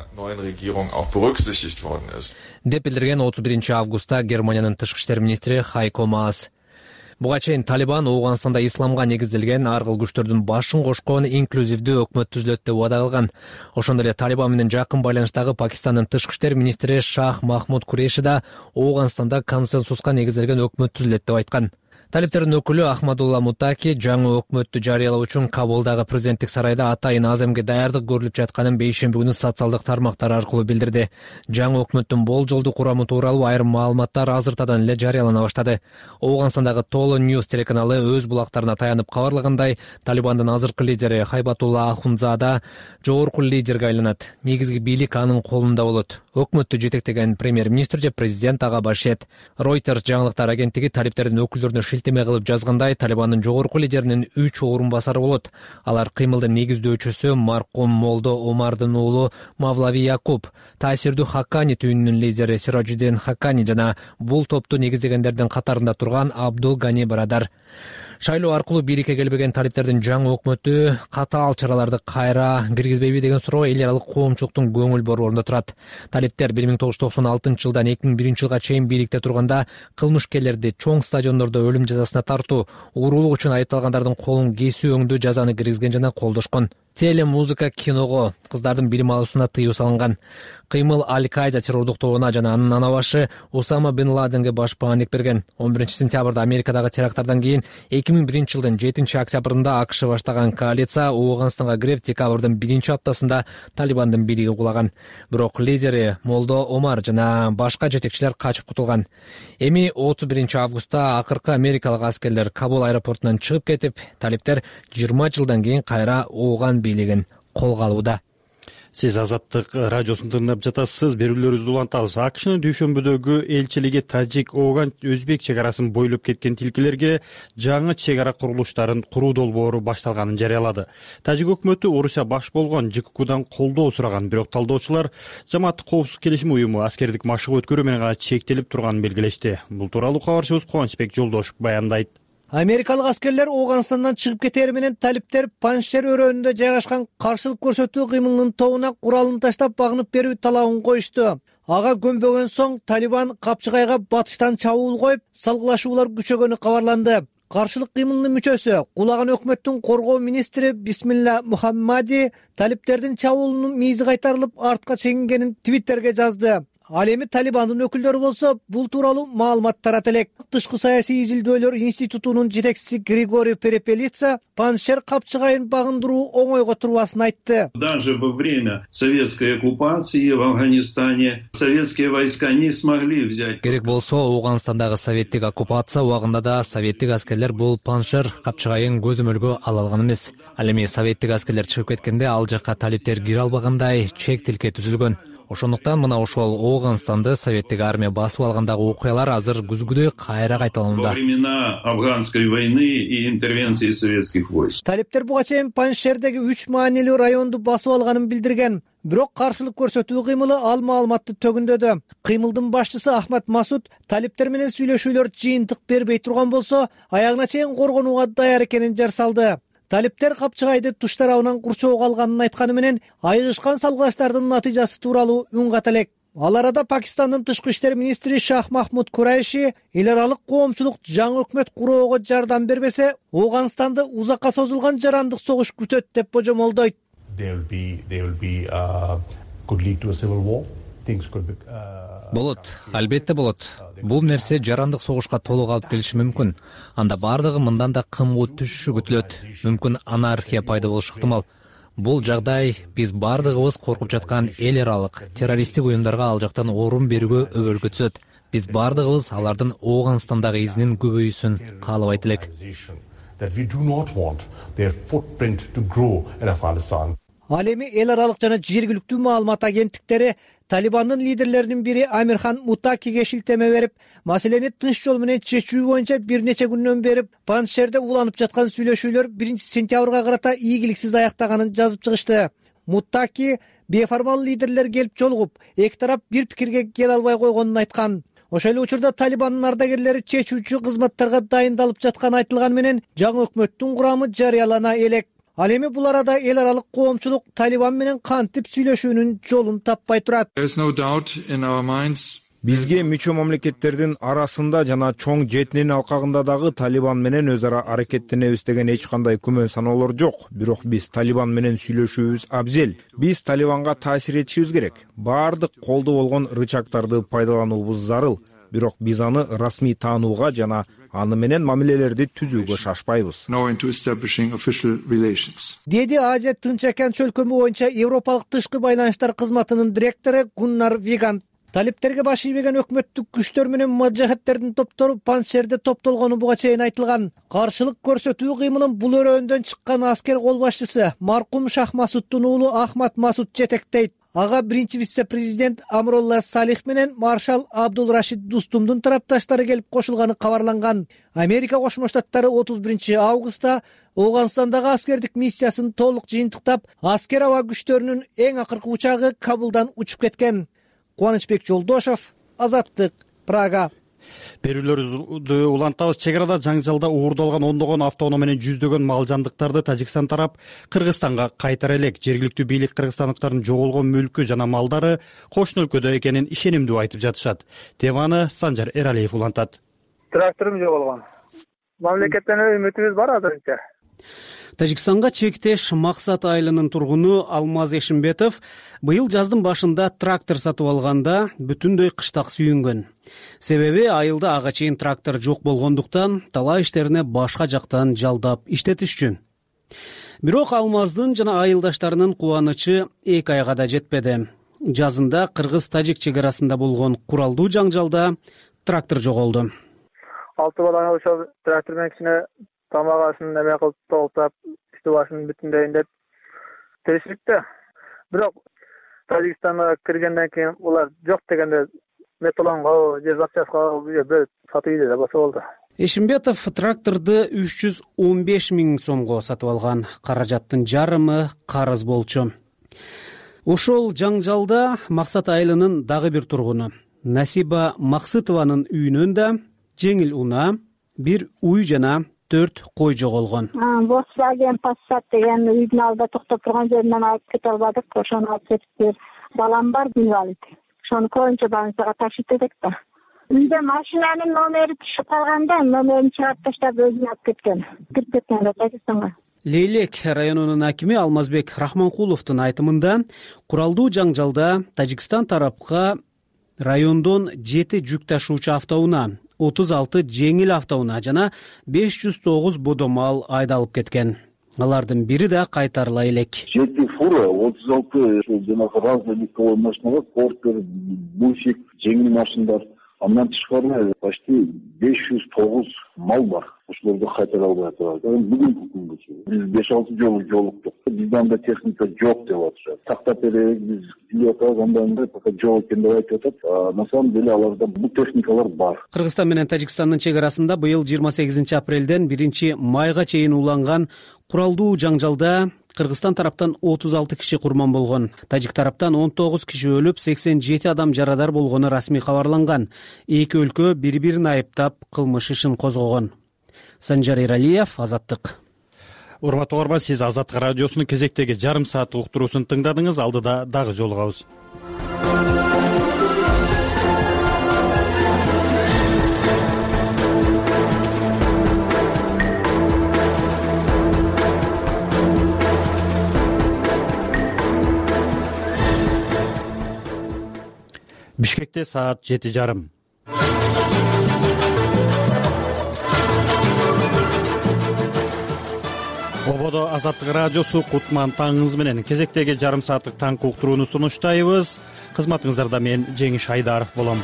деп билдирген отуз биринчи августта Германиянын тышкы иштер министри Хайко Маас. Буга чейин Талибан Ооганстанда исламга негизделген ар кыл күчтөрдүн башын кошкон инклюзивдүү өкмөт түзүлөт деп убада кылган. Ошондой эле Талибан менен жакын байланыштагы Пакистандын тышкы иштер министри Шах Махмуд Куреши да Ооганстанда консенсуска негизделген өкмөт түзүлөт деп айткан. Талиптердин өкүлү Ахмадулла Мутаки жаңы өкмөттү жарыялоо үчүн Кабулдагы президенттик сарайда атайын аземге даярдык көрүлүп жатканын бейшемби күнү социалдык тармактар аркылуу билдирди. Жаңы өкмөттүн болжолдуу курамы тууралуу айрым маалыматтар азыртадан эле жарыялана баштады. Ооганстандагы Толо Ньюс телеканалы өз булактарына таянып кабарлагандай, Талибандын азыркы лидери Хайбатулла Ахунзада жогорку лидерге айланат. Негизги бийлик анын колунда болот. Өкмөттү жетектеген премьер-министр же президент ага башет. Reuters жаңылыктар агенттиги талиптердин өкүлдөрүнө шилтеме кылып жазгандай, Талибандын жогорку лидеринин үч орун басары болот. Алар кыймылдын негиздөөчүсү маркум Молдо Омардын уулу Мавлави Якуб, таасирдүү Хаккани түйүнүнүн лидери Сираджуддин Хаккани жана бул топту негиздегендердин катарында турган Абдул Гани Барадар. Шайлоо аркылуу бийликке келбеген талиптердин жаңы өкмөтү катаал чараларды кайра киргизбейби деген суроо эл аралык коомчулуктун көңүл борборунда турат. Талиптер бир миң тогуз жүз токсон алтынчы жылдан эки миң биринчи жылга чейин бийликте турганда кылмышкерлерди чоң стадиондордо өлүм жазасына тартуу, уурулук үчүн айыпталгандардын колун кесүү өңдүү жазаны киргизген жана колдошкон. Теле, музыка, киного, кыздардын билим алуусуна тыюу салынган. Кыймыл Аль-Каида террордук тобуна жана анын анабашы Усама бин Ладенге башпаандык берген. он биринчи сентябрда Америкадагы теракттардан кийин эки миң биринчи жылдын жетинчи октябрында АКШ баштаган коалиция Ооганстанга кирип, декабрдын биринчи аптасында Талибандын бийлиги кулаган. Бирок лидери Молдо Омар жана башка жетекчилер качып кутулган. Эми отуз биринчи августта акыркы америкалык аскерлер Кабул аэропортунан чыгып кетип, талиптер жыйырма жылдан кийин кайра Ооган бийлигин колго алууда. Сиз Азаттык радиосун тыңдап жатасыз. Берүүлөрүбүздү улантабыз. АКШнын дүйшөмбүдөгү элчилиги Тажик Ооган өзбек чек арасын бойлоп кеткен тилкелерге жаңы чек ара курулуштарын куруу долбоору башталганын жарыялады. Тажик өкмөтү Орусия баш болгон ЖККдан колдоо сураган, бирок талдоочулар жамааттык коопсуздук келишими уюму аскердик машыгуу өткөрүү менен гана чектелип турганын белгилешти. Бул тууралуу кабарчыбыз Кубанычбек Жолдошев баяндайт. Америкалык аскерлер Ооганстандан чыгып кетери менен талиптер Паншер өрөөнүндө жайгашкан каршылык көрсөтүү кыймылынын тобуна куралын таштап багынып берүү талабын коюшту. Ага көнбөгөн соң Талибан Капчыгайга батыштан чабуул коюп, салгылашуулар күчөгөнү кабарланды. Каршылык кыймылынын мүчөсү, кулаган өкмөттүн коргоо министри Бисмилла Мухаммади талиптердин чабуулунун мийизи кайтарылып, артка чегингенин Твиттерге жазды. Ал эми Талибандын өкүлдөрү болсо бул тууралуу маалымат тарата элек. Тышкы саясий изилдөөлөр институтунун жетекчиси Григорий Перепелица Паншер Капчыгайын багындыруу оңойго турбасын айтты. Даже во время советской оккупации в Афганистане советские войска не смогли взять. Керек болсо Ооганстандагы советтик оккупация убагында да советтик аскерлер бул Паншер Капчыгайын көзөмөлгө ала алган эмес. Ал эми советтик аскерлер чыгып кеткенде ал жакка талиптер кире албагандай чек тилке түзүлгөн. Ошондуктан мына ошол Ооганстанды советтик армия басып алгандагы окуялар азыр күзгүдөй кайра кайталанууда. Во времена афганской войны и интервенции советских войск. Талиптер буга чейин Паншердеги үч маанилүү районду басып алганын билдирген. Бирок каршылык көрсөтүү кыймылы ал маалыматты төгүндөдү. Кыймылдын башчысы Ахмад Масуд талиптер менен сүйлөшүүлөр жыйынтык бербей турган болсо, аягына чейин коргонууга даяр экенин жар салды. Талиптер Капчыгайды туш тарабынан курчоого алганын айтканы менен айыгышкан салгылаштардын натыйжасы тууралуу үн ката элек. Ал арада Пакистандын тышкы иштер министри Шах Махмуд Курайши эл аралык коомчулук жаңы өкмөт куроого жардам бербесе, Ооганстанды узакка созулган жарандык согуш күтөт деп божомолдойт. Болот, албетте болот. Бул нерсе жарандык согушка толук алып келиши мүмкүн. Анда бардыгы мындан да кымгуу түшүшү күтүлөт. Мүмкүн анархия пайда болушу ыктымал. Бул жагдай биз бардыгыбыз коркуп жаткан эл аралык террористтик уюмдарга ал жактан орун берүүгө өбөлгө түзөт. Биз бардыгыбыз алардын Ооганстандагы изинин көбөйүүсүн каалабайт элек. Ал эми эл аралык жана жергиликтүү маалымат агенттиктери Талибандын лидерлеринин бири Амирхан Мутакиге шилтеме берип, маселени тынч жол менен чечүү боюнча бир нече күндөн бери Паншерде уланып жаткан сүйлөшүүлөр биринчи сентябрга карата ийгиликсиз аяктаганын жазып чыгышты. Мутаки беформал лидерлер келип жолугуп, эки тарап бир пикирге келе албай койгонун айткан. Ошол эле учурда Талибандын ардагерлери чечүүчү кызматтарга дайындалып жатканы айтылган менен жаңы өкмөттүн курамы жарыялана элек. Ал эми бул арада эл аралык коомчулук Талибан менен кантип сүйлөшүүнүн жолун таппай турат. Бизге мүчө мамлекеттердин арасында жана чоң жетинин алкагында дагы Талибан менен өз ара аракеттенебиз деген эч кандай күмөн саноолор жок. Бирок биз Талибан менен сүйлөшүүбүз абзел. Биз Талибанга таасир этишибиз керек. Баардык колдо болгон рычагтарды пайдалануубуз зарыл. Бирок биз аны расмий таанууга жана аны менен мамилелерди түзүүгө шашпайбыз. Деди Азия Тынч океан чөлкөмү боюнча Европалык тышкы байланыштар кызматынын директору Гуннар Вигант. Талиптерге баш ийбеген өкмөттүк күчтөр менен мажахеттердин топтору Паншерде топтолгону буга чейин айтылган. Каршылык көрсөтүү кыймылын бул өрөөндөн чыккан аскер кол башчысы маркум Шах Масуддун уулу Ахмад Масуд жетектейт. Ага биринчи вице-президент Амролла Салих менен маршал Абдул Рашид Дустумдун тарапташтары келип кошулганы кабарланган. Америка Кошмо Штаттары отуз биринчи августта Ооганстандагы аскердик миссиясын толук жыйынтыктап, аскер аба күчтөрүнүн эң акыркы учагы Кабулдан учуп кеткен. Кубанычбек Жолдошов, Азаттык, Прага. Берүүлөрүбүздү улантабыз. Чек арада жаңжалда уурдалган ондогон автоунаа менен жүздөгөн мал жандыктарды Тажикстан тарап Кыргызстанга кайтара элек. Жергиликтүү бийлик кыргызстандыктардын жоголгон мүлкү жана малдары кошуна өлкөдө экенин ишенимдүү айтып жатышат. Теманы Санжар Эралиев улантат. Тракторум жоголгон. Мамлекеттен үмүтүбүз бар азырынча. Тажикстанга чектеш Максат айылынын тургуну Алмаз Эшимбетов быйыл жаздын башында трактор сатып алганда бүтүндөй кыштак сүйүнгөн. Себеби айылда ага чейин трактор жок болгондуктан талаа иштерине башка жактан жалдап иштетишчү. Бирок Алмаздын жана айылдаштарынын кубанычы эки айга да жетпеди. Жазында кыргыз-тажик чек арасында болгон куралдуу жаңжалда трактор жоголду. Алты баланы ошол трактор менен кичине тамак ашын неме кылып толтап, үстү башын бүтүндөйүн деп тирешипти. Бирок Тажикстанга киргенден кийин улар жок дегенде металлонго же запчастка бөлүп сатып ийди деп болду. Эшимбетов тракторду үч жүз он беш миң сомго сатып алган. Каражаттын жарымы карыз болчу. Ошол жаңжалда Максат айылынын дагы бир тургуну Насиба Максытованын үйүнөн да жеңил унаа, бир уй жана төрт кой жоголгон. Volkswagen Passat деген үйдүн алдында токтоп турган жеринен алып кете албадык. Ошону алып кетиптир. Балам бар, инвалид. Ошону көбүнчө больницага ташып кетек да. Үйдө машинанын номери түшүп калганда, номерин чыгарып таштап өзүн алып кеткен. Кирип кеткен да Тажикстанга. Лейлек районунун акими Алмазбек Рахманкуловдун айтымында, куралдуу жаңжалда Тажикстан тарапка райондон жети жүк ташуучу автоунаа, отуз алты жеңил автоунаа жана беш жүз тогуз бодомал айдалып кеткен. Алардын бири да кайтарыла элек. жети фура, отуз алты жанагы разный легковой машиналар, спортер, бусик, жеңил машиналар. Андан тышкары почти беш жүз тогуз мал бар. Ошолорду кайтара албай атат. Бүгүнкү күнгөчө биз беш алты жолу жолуктук. Бизде анда техника жок деп атышат. Тактап берек, биз билип атабыз, андан пока жок экен деп айтып атат. На самом деле аларда бул техникалар бар. Кыргызстан менен Тажикстандын чек арасында быйыл жыйырма сегизинчи апрелден биринчи майга чейин уланган куралдуу жаңжалда Кыргызстан тараптан отуз алты киши курман болгон. Тажик тараптан он тогуз киши өлүп, сексен жети адам жарадар болгону расмий кабарланган. Эки өлкө бири-бирин айыптап кылмыш ишин козгогон. Санжар Эралиев, Азаттык. Урматтуу угарман, сиз Азаттык радиосунун кезектеги жарым саат уктуруусун тыңдадыңыз. Алдыда дагы жолугабыз. Бишкекте саат жети жарым. Ободо Азаттык радиосу Кутман таңыңыз менен кезектеги жарым сааттык таңкы уктурууну сунуштайбыз. Кызматыңыздарда мен Жеңиш Айдаров болом.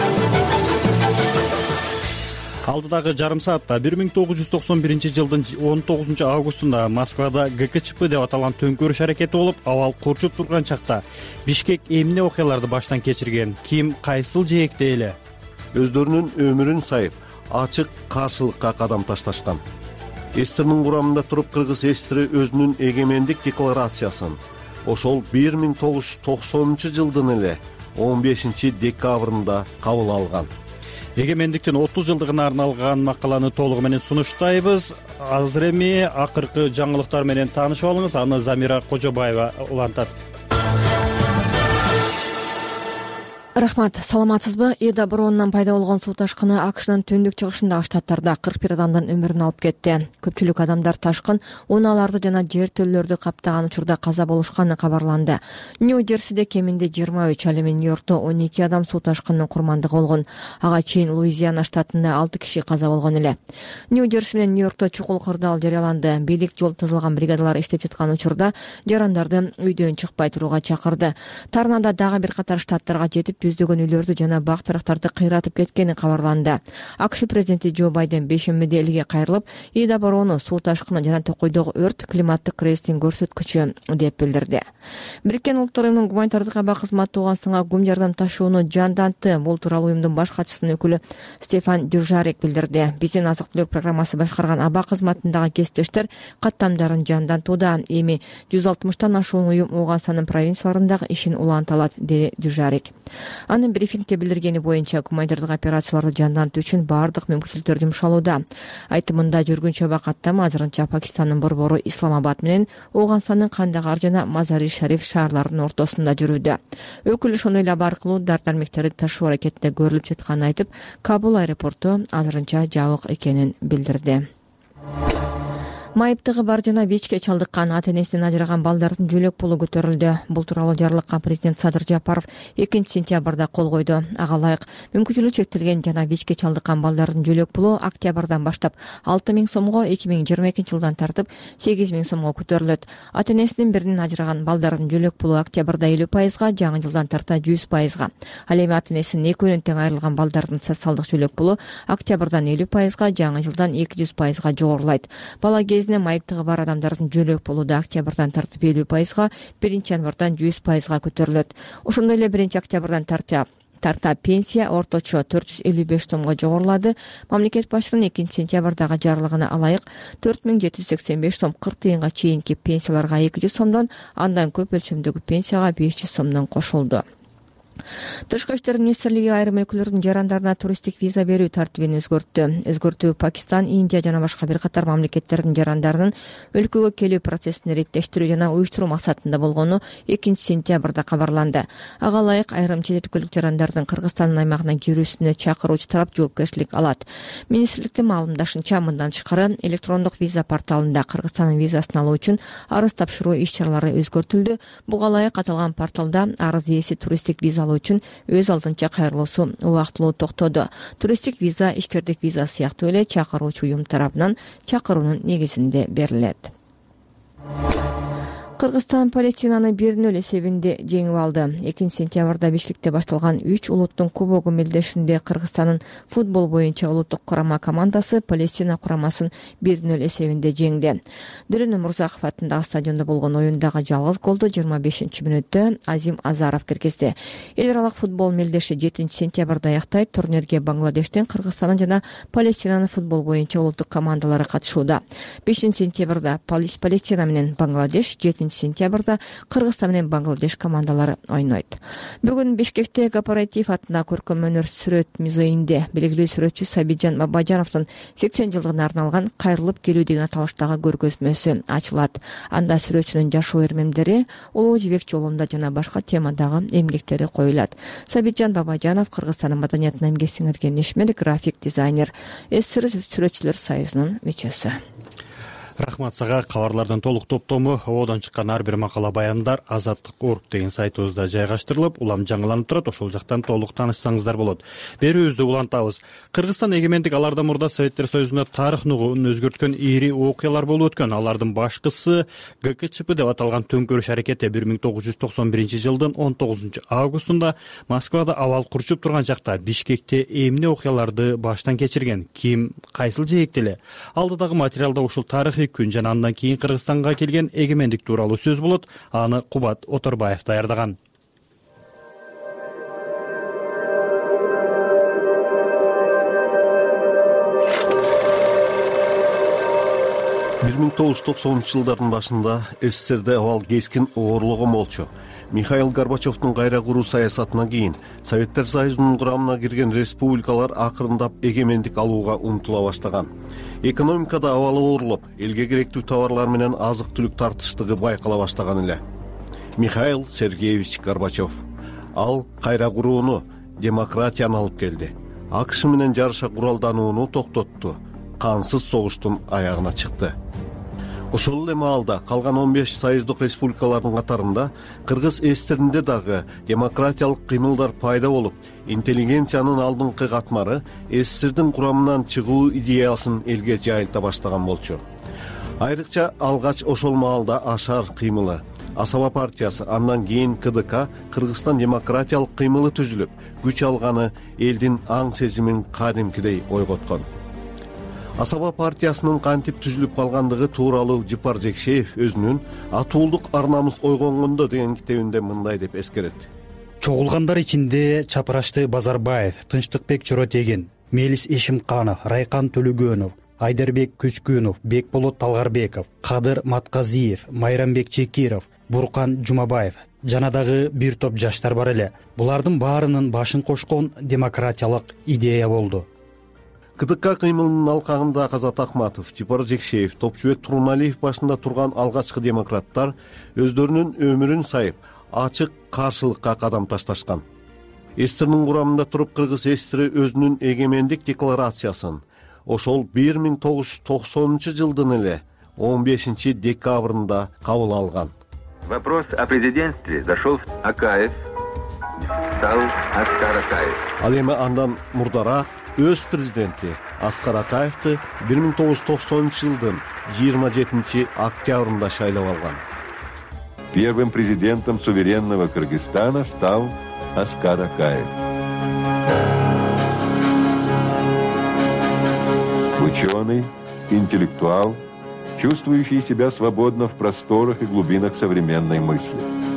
Алдыдагы жарым саатта бир миң тогуз жүз токсон биринчи жылдын он тогузунчу августунда Москвада ГКЧП деп аталган төңкөрүш аракети болуп, абал курчуп турган чакта Бишкек эмне окуяларды баштан кечирген, ким кайсыл жээкте эле өздөрүнүн өмүрүн сайып, ачык каршылыкка кадам ташташкан. СССРдин курамында туруп Кыргыз СССР өзүнүн эгемендик декларациясын ошол бир миң тогуз жүз токсонунчу жылдын эле он бешинчи декабрында кабыл алган. Эгемендиктин отуз жылдыгына арналган макаланы толугу менен сунуштайбыз. Азыр эми акыркы жаңылыктар менен таанышып алыңыз. Аны Замира Кожобаева улантат. Рахмат, саламатсызбы? Ида Боронунан пайда болгон суу ташкыны АКШнын түндүк чыгышындагы штаттарда кырк бир адамдын өмүрүн алып кетти. Көпчүлүк адамдар ташкын унааларды жана жер төлөлөрдү каптаган учурда каза болушканы кабарланды. Нью-Джерсиде кеминде жыйырма үч, ал эми Нью-Йоркто он эки адам суу ташкынынын курмандыгы болгон. Ага чейин Луизиана штатында алты киши каза болгон эле. Нью-Джерси менен Нью-Йоркто чукул кырдаал жарыяланды. Бийлик жол тазалаган бригадалар иштеп жаткан учурда жарандарды үйдөн чыкпай турууга чакырды. Торнадо дагы бир катар штаттарга жетип, жүздөгөн үйлөрдү жана бак тарактарды кыйратып кеткени кабарланды. АКШ президенти Джо Байден бейшембиде элге кайрылып, Ида Борону суу ташкыны жана токойдогу өрт климаттык кризистин көрсөткүчү деп билдирди. Бириккен Улуттар уюмунун гуманитардык аба кызматы Ооганстанга гум жардам ташууну жандантты. Бул тууралуу уюмдун баш катчысынын өкүлү Стефан Дюжарик билдирди. Биздин азык түлүк программасы башкарган аба кызматындагы кесиптештер каттамдарын жандантууда. Эми жүз алтымыштан ашуун уюм Ооганстандын провинцияларындагы ишин уланталат, деди Дюжарик. Анын брифингде билдиргени боюнча гуманитардык операцияларды жандантуу үчүн баардык мүмкүнчүлүктөр жумшалууда. Айтымында жүргүнчө аба каттама азырынча Пакистандын борбору Исламабад менен Ооганстандын Кандагар жана Мазари Шариф шаарларынын ортосунда жүрүүдө. Өкүл ошондой эле аба аркылуу дар-дармектерди ташуу аракетинде көрүлүп жатканын айтып, Кабул аэропорту азырынча жабык экенин билдирди. Майыптыгы бар жана ВИЧке чалдыккан ата-энесинен ажыраган балдардын жөлөк пулу көтөрүлдү. Бул тууралуу жарлыкка президент Садыр Жапаров экинчи сентябрда кол койду. Ага ылайык мүмкүнчүлүгү чектелген жана ВИЧке чалдыккан балдардын жөлөк пулу октябрдан баштап алты миң сомго, эки миң жыйырма экинчи жылдан тартып сегиз миң сомго көтөрүлөт. Ата-энесинин биринен ажыраган балдардын жөлөк пулу октябрда элүү пайызга, жаңы жылдан тарта жүз пайызга. Ал эми ата-энесинин экөөнөн тең айрылган балдардын социалдык жөлөк пулу октябрдан элүү пайызга, жаңы жылдан эки жүз пайызга жогорулайт. Бала майыптыгы бар адамдардын жөлөк пулу да октябрдан тартып элүү пайызга, биринчи январдан жүз пайызга көтөрүлөт. Ошондой эле биринчи октябрдан тарта тарта пенсия орточо төрт жүз элүү беш сомго жогорулады. Мамлекет башчынын экинчи сентябрдагы жарлыгына алайык төрт миң жети жүз сексен беш сом кырк тыйынга чейинки пенсияларга эки жүз сомдон, андан көп өлчөмдөгү пенсияга беш жүз сомдон кошулду. Тышкы иштер министрлиги айрым өлкөлөрдүн жарандарына туристтик виза берүү тартибин өзгөрттү. Өзгөртүү Пакистан, Индия жана башка бир катар мамлекеттердин жарандарынын өлкөгө келүү процессин реттештирүү жана уюштуруу максатында болгону экинчи сентябрда кабарланды. Ага ылайык айрым чет өлкөлүк жарандардын Кыргызстандын аймагына кирүүсүнө чакыруучу тарап жоопкерчилик алат. Министрликтин маалымдашынча, мындан тышкары электрондук виза порталында Кыргызстандын визасын алуу үчүн арыз тапшыруу иш-чаралары өзгөртүлдү. Буга ылайык аталган порталда арыз ээси туристтик виза үчүн өз алдынча кайрылуусу убактылуу токтоду. Туристтик виза ишкердик виза сыяктуу эле чакыруучу уюм тарабынан чакыруунун негизинде берилет. Кыргызстан Палестинаны бир нөл эсебинде жеңип алды. экинчи сентябрда Бишкекте башталган үч улуттун кубогу мелдешинде Кыргызстандын футбол боюнча улуттук курама командасы Палестина курамасын бир нөл эсебинде жеңди. Дөлөн Мурзаков атындагы стадиондо болгон оюндагы жалгыз голду жыйырма бешинчи мүнөттө Азим Азаров киргизди. Эл аралык футбол мелдеши жетинчи сентябрда аяктайт. Турнирге Бангладештен Кыргызстандын жана Палестинанын футбол боюнча улуттук командалары катышууда. бешинчи сентябрда Палестина менен Бангладеш, жетинчи сентябрда Кыргызстан менен Бангладеш командалары ойнойт. Бүгүн Бишкекте Кооператив атына көркөм өнөр сүрөт музейинде белгилүү сүрөтчү Сабитжан Бабажановдун сексен жылдыгына арналган кайрылып келүү деген аталыштагы көргөзмөсү ачылат. Анда сүрөтчүнүн жашоо эрмемдери, улуу жибек жолунда жана башка темадагы эмгектери коюлат. Сабитжан Бабажанов Кыргызстандын маданиятына эмгек сиңирген ишмер, график дизайнер, СССР сүрөтчүлөр союзунун мүчөсү. рахмат сага. Кабарлардын толук топтому ободон чыккан ар бир макала баяндар азаттык орг деген сайтыбызда жайгаштырылып, улам жаңыланып турат. Ошол жактан толук таанышсаңыздар болот. Берүүбүздү улантабыз. Кыргызстан эгемендик алардан мурда Советтер Союзунда тарых нугун өзгөрткөн ири окуялар болуп өткөн. Алардын башкысы гэ ка че пэ деп аталган төңкөрүш аракети бир миң тогуз жүз токсон биринчи жылдын он тогузунчу августунда Москвада абал курчуп турган жакта Бишкекте эмне окуяларды баштан кечирген, ким, кайсыл жээкте эле. Алдыдагы материалда ушул тарыхый күн жана андан кийин Кыргызстанга келген эгемендик тууралуу сөз болот. Аны Кубат Оторбаев даярдаган. бир миң тогуз жүз токсонунчу жылдардын башында эс эс эрде абал кескин оорлугу молчу. Михаил Горбачевдун кайра куруу саясатынан кийин Советтер Союзунун курамына кирген республикалар акырындап эгемендик алууга умтула баштаган. Экономикада абалы оорулуп, элге керектүү товарлар менен азык-түлүк тартыштыгы байкала баштаган эле. Михаил Сергеевич Горбачев ал кайра курууну, демократияны алып келди. а ка ш менен жарыша куралданууну токтотту. Кансыз согуштун аягына чыкты. Ошол эле маалда калган он беш союздук республикалардын катарында Кыргыз эс эс эринде дагы демократиялык кыймылдар пайда болуп, интеллигенциянын алдыңкы катмары эс эс эрдин курамынан чыгуу идеясын элге жайылта баштаган болчу. Айрыкча алгач ошол маалда Ашар кыймылы, Асаба партиясы, андан кийин ка дэ ка Кыргызстан демократиялык кыймылы түзүлүп, күч алганы элдин аң сезимин кадимкидей ойготкон. Асаба партиясынын кантип түзүлүп калгандыгы тууралуу Жыпар Жекшеев өзүнүн Атуулдук ар намыс ойгонгондо деген китебинде мындай деп эскерет. Чогулгандар ичинде Чапырашты Базарбаев, Тынчтыкбек Чоротегин, Мелис Эшимканов, Райкан Төлөгөнов, Айдарбек Көчкөнов, Бекболот Талгарбеков, Кадыр Матказиев, Майрамбек Чекиров, Буркан Жумабаев жана дагы бир топ жаштар бар эле. Булардын баарынын башын кошкон демократиялык идея болду. ка дэ ка кыймылынын алкагында Казат Акматов, Жыпар Жекшеев, Топчубек Туруналиев башында турган алгачкы демократтар өздөрүнүн өмүрүн сайып, ачык каршылыкка кадам ташташкан. эс эс эрдин курамында туруп Кыргыз эс эс эри өзүнүн эгемендик декларациясын ошол бир миң тогуз жүз токсонунчу жылдын эле он бешинчи декабрында кабыл алган. Вопрос о президентстве зашел в Акаев, стал Аскар Акаев. Ал эми андан мурдараак өз президенти Аскар Акаевди бир миң тогуз жүз токсонунчу жылдын жыйырма жетинчи октябрында шайлап алган. Первым президентом суверенного Кыргызстана стал Аскар Акаев. Ученый, интеллектуал, чувствующий себя свободно в просторах и глубинах современной мысли.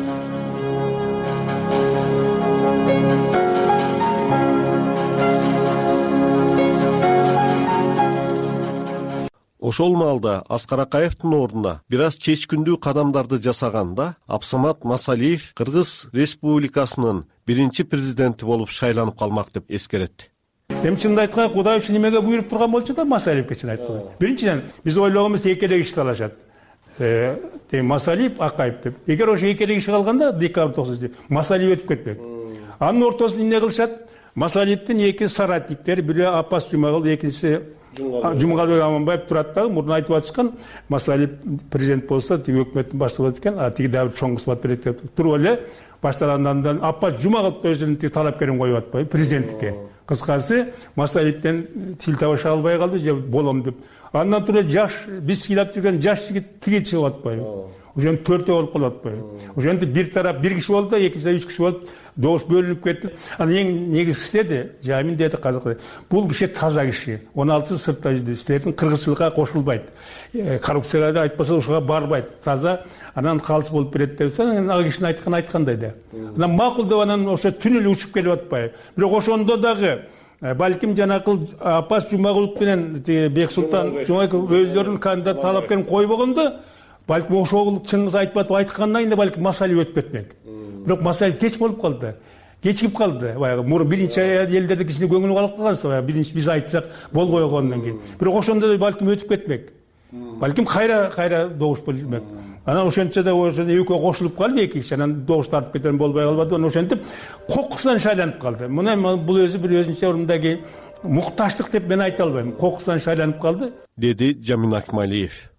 Ошол маалда Аскар Акаевдин ордуна бир аз чечкиндүү кадамдарды жасаганда Абсамат Масалиев Кыргыз Республикасынын биринчи президенти болуп шайланып калмак деп эскерет. Эми чынын айтканда Кудай ушу немеге буйруп турган болчу да Масалиевке чын айтканда. Биринчиден биз ойлогонбуз эки эле киши талашат. Э, Масалиев, Акаев деп. Эгер ошо эки эле киши калганда декабрь токсонунчу Масалиев өтүп кетпек. Анын ортосунда эмне кылышат? Масалиевдин эки соратниктери, бири Апас Жумагул, экинчиси Жумагулбек Аманбаев турат дагы мурун айтып атышкан, Масалиев президент болсо, тиги өкмөттүн баштыгы болот экен, а тиги дагы чоң кызмат берет деп туруп эле баштагандан Апас Жумагулов өзүнүн талапкерин коюп атпайбы президенттикке. Кыскасы Масалиевден тил табыша албай калды, же болом деп. Андан тура жаш, биз кыйлап жүргөн жаш жигит тиги чыгып атпайбы. Ошон төртөө болуп калып атпайбы. Ошентип бир тарап бир киши болду да, экинчиси үч киши болуп добуш бөлүнүп кетти. Анан эң негизгиси деди, Жамин деди казак. Бул киши таза киши. он алты сыртта иштейтин, кыргызчылыкка кошулбайт. Коррупцияга да айтпаса ушуга барбайт. Таза, анан калыс болуп берет десе, анан ага кишинин айткан айткандай да. Анан макул деп анан ошо түн эле учуп келип атпайбы. Бирок ошондо дагы балким жанакыл Апас Жумагулов менен Бексултан Жумагулов өздөрүнүн кандидат талапкерин койбогондо, балким ошол чыңгыз айтып атып айткандан кийин балким Масалиев өтүп кетмек. Бирок Масалиев кеч болуп калды. Кечигип калды. Баягы мурун биринчи элдерде кичине көңүл калып калгансыз, баягы биринчи биз айтсак болбой койгондон кийин. Бирок ошондо да балким өтүп кетмек. Балким кайра кайра добуш болмак. Анан ошентсе да ошондо экөө кошулуп калып эки киши, анан добуш тартып кеткен болбой калбады. Анан ошентип кокусунан шайланып калды. Мына бул өзү бир өзүнчө орундаги мукташтык деп мен айта албайм. Кокусунан шайланып калды, деди Жамин Акмалиев.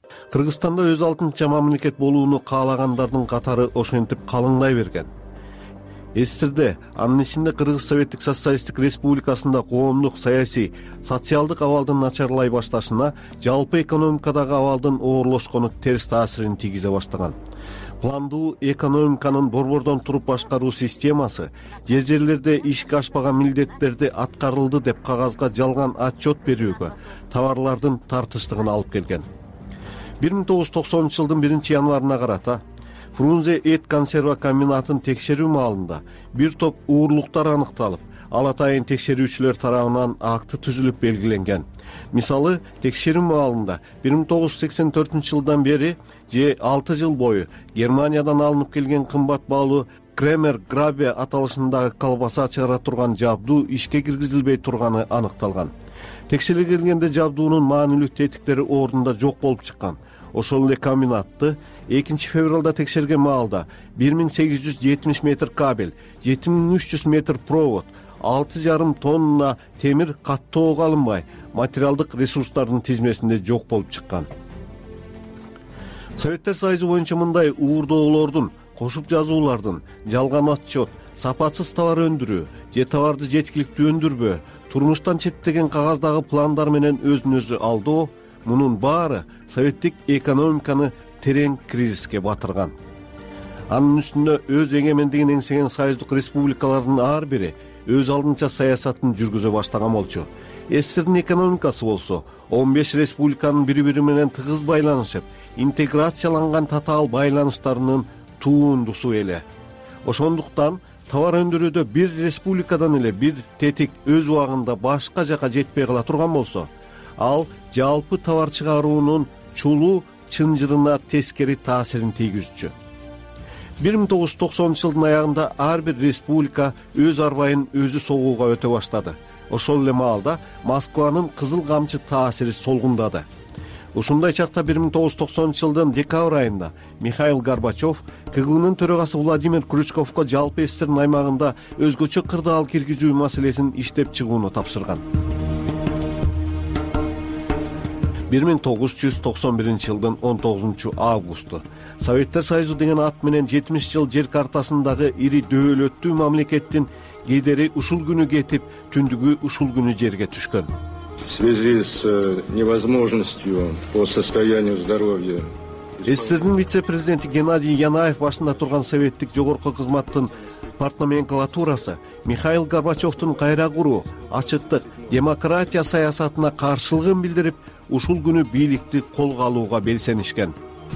Кыргызстанда өз алдынча мамлекет болууну каалагандардын катары ошентип калыңдай берген. Эсирде, анын ичинде Кыргыз Советтик Социалисттик Республикасында коомдук, саясий, социалдык абалдын начарлай башташына жалпы экономикадагы абалдын оорлошкону терс таасирин тийгизе баштаган. Пландуу экономиканын борбордон туруп башкаруу системасы жер жерлерде ишке ашпаган милдеттерди аткарылды деп кагазга жалган отчет берүүгө, товарлардын тартыштыгына алып келген. бир миң тогуз жүз токсонунчу жылдын биринчи январына карата Фрунзе эт консерва комбинатын текшерүү маалында бир топ уурлуктар аныкталып, ал атайын текшерүүчүлөр тарабынан акты түзүлүп белгиленген. Мисалы, текшерүү маалында бир миң тогуз жүз сексен төртүнчү жылдан бери же алты жыл бою Германиядан алынып келген кымбат баалуу Кремер Грабе аталышындагы колбаса чыгара турган жабдуу ишке киргизилбей турганы аныкталган. Текшерилгенде жабдуунун маанилүү тетиктери ордунда жок болуп чыккан. Ошол эле комбинатты экинчи февралда текшерген маалда бир миң сегиз жүз жетимиш метр кабель, жети миң үч жүз метр провод, алты жарым тонна темир каттоого алынбай, материалдык ресурстардын тизмесинде жок болуп чыккан. Советтер Союзу боюнча мындай уурдоолордун, кошуп жазуулардын, жалган отчет, сапатсыз товар өндүрүү же товарды жеткиликтүү өндүрбөө, турмуштан четтеген кагаздагы пландар менен өзүн өзү алдоо, мунун баары советтик экономиканы терең кризиске батырган. Анын үстүнө өз эгемендигин эңсеген союздук республикалардын ар бири өз алдынча саясатын жүргүзө баштаган болчу. СССРдин экономикасы болсо он беш республиканын бири-бири менен тыгыз байланышып, интеграцияланган татаал байланыштарынын туундусу эле. Ошондуктан товар өндүрүүдө бир республикадан эле бир тетик өз убагында башка жака жетпей кала турган болсо, ал жалпы товар чыгаруунун чулуу чынжырына тескери таасирин тийгизчү. бир миң тогуз жүз токсонунчу жылдын аягында ар бир республика өз арбайын өзү согууга өтө баштады. Ошол эле маалда Москванын кызыл камчы таасири солгундады. Ушундай чакта бир миң тогуз жүз токсонунчу жылдын декабрь айында Михаил Горбачев КГБнын төрагасы Владимир Крючковго жалпы СССРдин аймагында өзгөчө кырдаал киргизүү маселесин иштеп чыгууну тапшырган. бир миң тогуз жүз токсон биринчи жылдын он тогузунчу августу Советтер Союзу деген ат менен жетимиш жыл жер картасындагы ири дөөлөттүү мамлекеттин кедери ушул күнү кетип, түндүгү ушул күнү жерге түшкөн. В связи с невозможностью по состоянию здоровья СССРдин вице-президенти Геннадий Янаев башында турган советтик жогорку кызматтын партноменклатурасы Михаил Горбачевдун кайра куруу, ачыктык, демократия саясатына каршылыгын билдирип, ушул күнү бийликти колго алууга белсенишкен.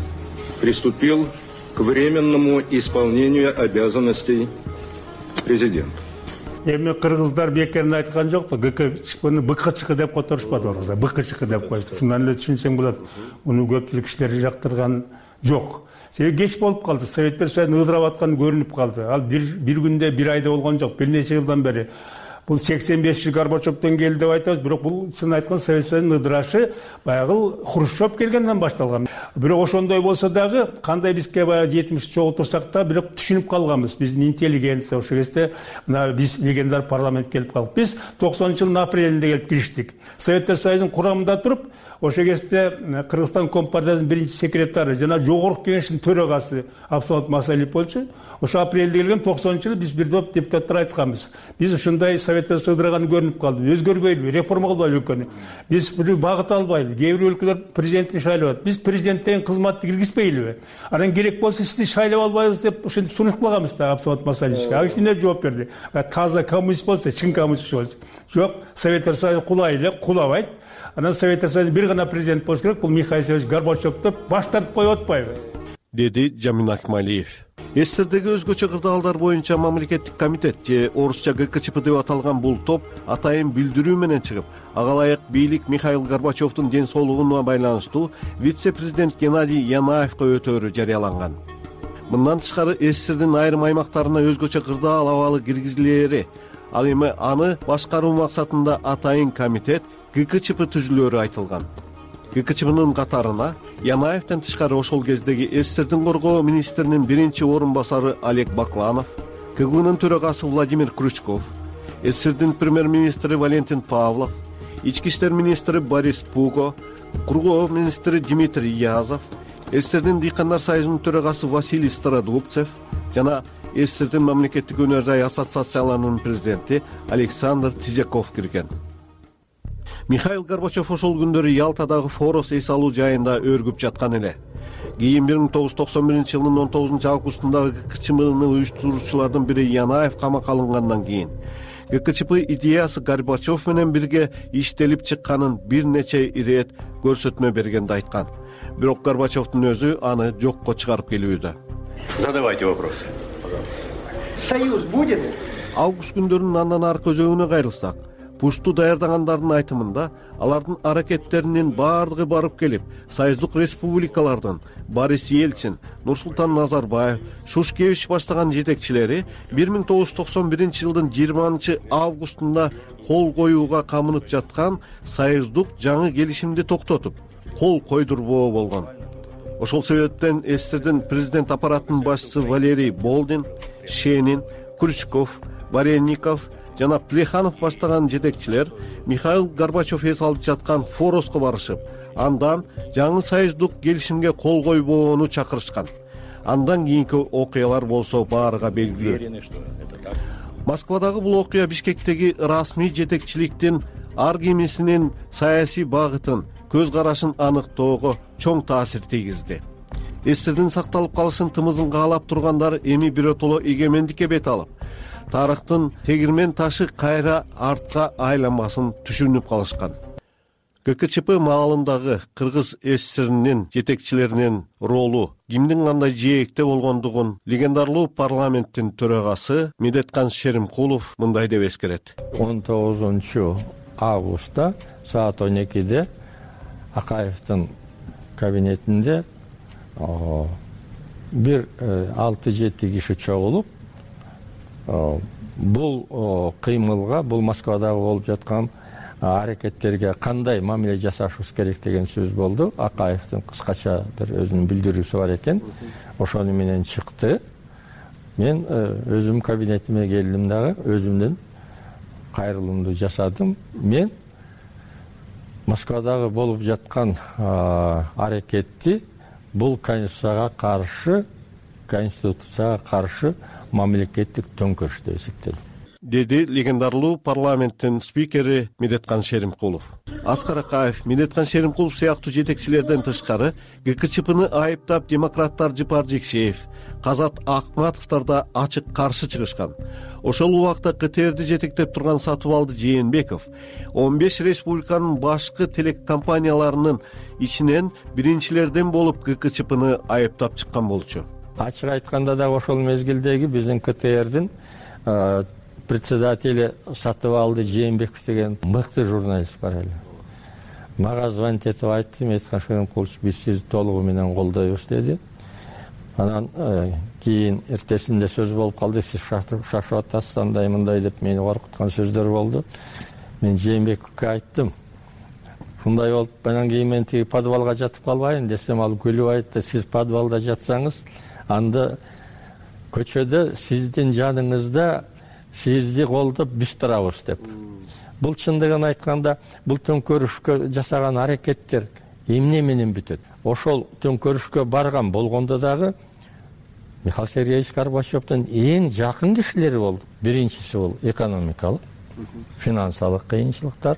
Приступил к временному исполнению обязанностей президента. Эми кыргыздар бекерин айткан жокпу, ГКЧПны БКЧК деп которушпады орузда, БКЧК деп коюшту. Шундан эле түшүнсөң болот. Муну көпчүлүк кишилер жактырган жок. Себеби кеч болуп калды, Советтер Союзу ыдырап атканы көрүнүп калды. Ал бир бир күндө, бир айда болгон жок, бир нече жылдан бери. Бул сексен беш жыл Горбачевден келди деп айтабыз, бирок бул чын айтканда Советтер Союзунун ыдырашы баягы Хрущев келгенден башталган. Бирок ошондой болсо дагы, кандай бизге баягы жетимиш чогуу турсак да, бирок түшүнүп калганбыз. Биздин интеллигенция ошол кезде мына биз легендар парламент келип калдык. Биз токсонунчу жылдын апрелинде келип кириштик. Советтер Союзунун курамында туруп, ошол кезде Кыргызстан Компартиясынын биринчи секретары жана жогорку кеңештин төрагасы Абсолот Масалиев болчу. Ошо апрелде келген токсонунчу жылы биз бир топ депутаттар айтканбыз. Биз ушундай Советтер Союзу ыдыраганы көрүнүп калды. Өзгөрбөйлүбү, реформа кылбайлы өлкөнү. Биз бир багыт албайлы. Кээ бир өлкөлөр президентти шайлап атат. Биз президенттен кызматты киргизбейлиби? Анан керек болсо сизди шайлап албайбыз деп ушинтип сунуш кылганбыз да Абсолот Масалиевке. Ал киши эмне жооп берди? Таза коммунист болсо, чын коммунист болчу. Жок, Советтер Союзу кулай эле, кулабайт. Анан Советтер Союзу бир гана президент болуш керек, бул Михаил Сергеевич Горбачев деп баш тартып коюп атпайбы? Деди Жамин Акмалиев. СССРдеги өзгөчө кырдаалдар боюнча мамлекеттик комитет же орусча ГКЧП деп аталган бул топ атайын билдирүү менен чыгып, ага ылайык бийлик Михаил Горбачевдун ден соолугуна байланыштуу вице-президент Геннадий Янаевке өтөөрү жарыяланган. Мындан тышкары СССРдин айрым аймактарына өзгөчө кырдаал абалы киргизилери, ал эми аны башкаруу максатында атайын комитет ГКЧП түзүлөөрү айтылган. ГКЧПнын катарына Янаевден тышкары ошол кездеги СССРдин коргоо министринин биринчи орун басары Олег Бакланов, КГБнын төрагасы Владимир Крючков, СССРдин премьер-министри Валентин Павлов, ички иштер министри Борис Пуго, кургоо министри Дмитрий Язов, СССРдин дыйкандар союзунун төрагасы Василий Стародубцев жана СССРдин мамлекеттик өнөр жай ассоциацияларынын президенти Александр Тизяков кирген. Михаил Горбачев ошол күндөрү Ялтадагы Форос эс алуу жайында өргүп жаткан эле. Кийин бир миң тогуз жүз токсон биринчи жылдын он тогузунчу августундагы ГКЧПны уюштуруучулардын бири Янаев камакка алынгандан кийин ГКЧП идеясы Горбачев менен бирге иштелип чыкканын бир нече ирет көрсөтмө бергенде айткан. Бирок Горбачевдун өзү аны жокко чыгарып келүүдө. Задавайте вопрос. Союз будет? Август күндөрүнүн андан аркы өзөгүнө кайрылсак, пушту даярдагандардын айтымында алардын аракеттеринин баардыгы барып келип, союздук республикалардын Борис Ельцин, Нурсултан Назарбаев, Шушкевич баштаган жетекчилери бир миң тогуз жүз токсон биринчи жылдын жыйырманчы августунда кол коюуга камынып жаткан союздук жаңы келишимди токтотуп, кол койдурбоо болгон. Ошол себептен СССРдин президент аппаратынын башчысы Валерий Болдин, Шенин, Крючков, Варенников жана Плеханов баштаган жетекчилер Михаил Горбачев эс алып жаткан Фороско барышып, андан жаңы союздук келишимге кол койбоону чакырышкан. Андан кийинки окуялар болсо баарыга белгилүү. Москвадагы бул окуя Бишкектеги расмий жетекчиликтин ар кимисинин саясий багытын, көз карашын аныктоого чоң таасир тийгизди. СССРдин сакталып калышын тымызын каалап тургандар эми биротоло эгемендикке бет алып, тарыхтын тегирмен ташы кайра артка айланмасын түшүнүп калышкан. ГКЧП маалындагы Кыргыз СССРинин жетекчилеринин ролу кимдин кандай жээкте болгондугун легендарлуу парламенттин төрагасы Медеткан Шеримкулов мындай деп эскерет. он тогузунчу августта саат он экиде Акаевдин кабинетинде бир алты жети киши чогулуп, бул кыймылга, бул Москвадагы болуп жаткан аракеттерге кандай мамиле жасашыбыз керек деген сөз болду. Акаевдин кыскача бир өзүнүн билдирүүсү бар экен. Ошону менен чыкты. Мен өзүм кабинетиме келдим дагы, өзүмдүн кайрылымды жасадым. Мен Москвадагы болуп жаткан аракетти бул конституцияга каршы, конституцияга каршы мамлекеттик төңкөрүш деп эсептедим, деди легендарлуу парламенттин спикери Медеткан Шеримкулов. Аскар Акаев, Медеткан Шеримкулов сыяктуу жетекчилерден тышкары ГКЧПны айыптап демократтар Жыпар Жекшеев, Казат Акматовдор да ачык каршы чыгышкан. Ошол убакта КТРди жетектеп турган Сатыбалды Жээнбеков он беш республиканын башкы телекомпанияларынын ичинен биринчилерден болуп ГКЧПны айыптап чыккан болчу. Ачык айтканда да ошол мезгилдеги биздин КТРдин председатели Сатыбалды Жээнбеков деген мыкты журналист бар эле. Мага звонить этип айтты, Медеткан Шеримкулович, биз сизди толугу менен колдойбуз деди. Анан кийин эртесинде сөз болуп калды, сиз шашып атасыз, андай мындай деп мени коркуткан сөздөр болду. Мен Жээнбековке айттым, ушундай болуп, анан кийин мен тиги подвалга жатып калбайын десем, ал күлүп айтты, сиз подвалда жатсаңыз, анда көчөдө сиздин жаныңызда сизди колдоп биз турабыз деп. Бул чындыгын айтканда, бул төңкөрүшкө жасаган аракеттер эмне менен бүтөт? Ошол төңкөрүшкө барган болгондо дагы Михаил Сергеевич Горбачевдун эң жакын кишилери болду. Биринчиси бул экономикалык, финансалык кыйынчылыктар.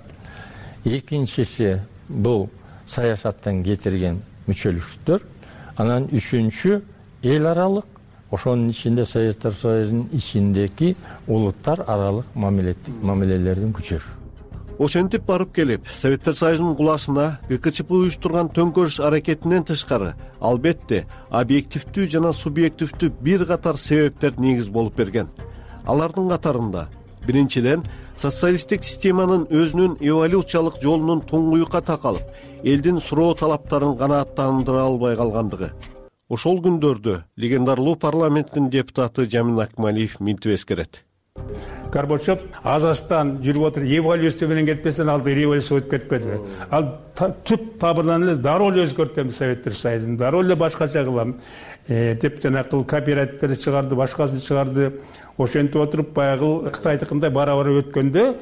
Экинчиси бул саясаттан кетирген мүчөлүктөр. Анан үчүнчү эл аралык, ошонун ичинде Советтер Союзунун ичиндеги улуттар аралык мамилелердин күчөшү. Ошентип барып келип, Советтер Союзунун кулашына ГКЧП уюштурган төңкөрүш аракетинен тышкары, албетте, объективдүү жана субъективдүү бир катар себептер негиз болуп берген. Алардын катарында биринчиден, социалисттик системанын өзүнүн эволюциялык жолунун туңгуюкка такалып, элдин суроо талаптарын канааттандыра албай калгандыгы. Ошол күндөрдө легендарлуу парламенттин депутаты Жамин Акмалиев мынтип эскерет. Горбачев азастан жүрүп отур, эволюция менен кетпестен алды революция өтүп кетпеди. Ал түп табырынан эле дароо эле өзгөртөм Советтер Союзун, дароо эле башкача кылам деп жанакыл кооперативтерди чыгарды, башкасын чыгарды. Ошентип отуруп баягы Кытайдыкындай бара-бара өткөндө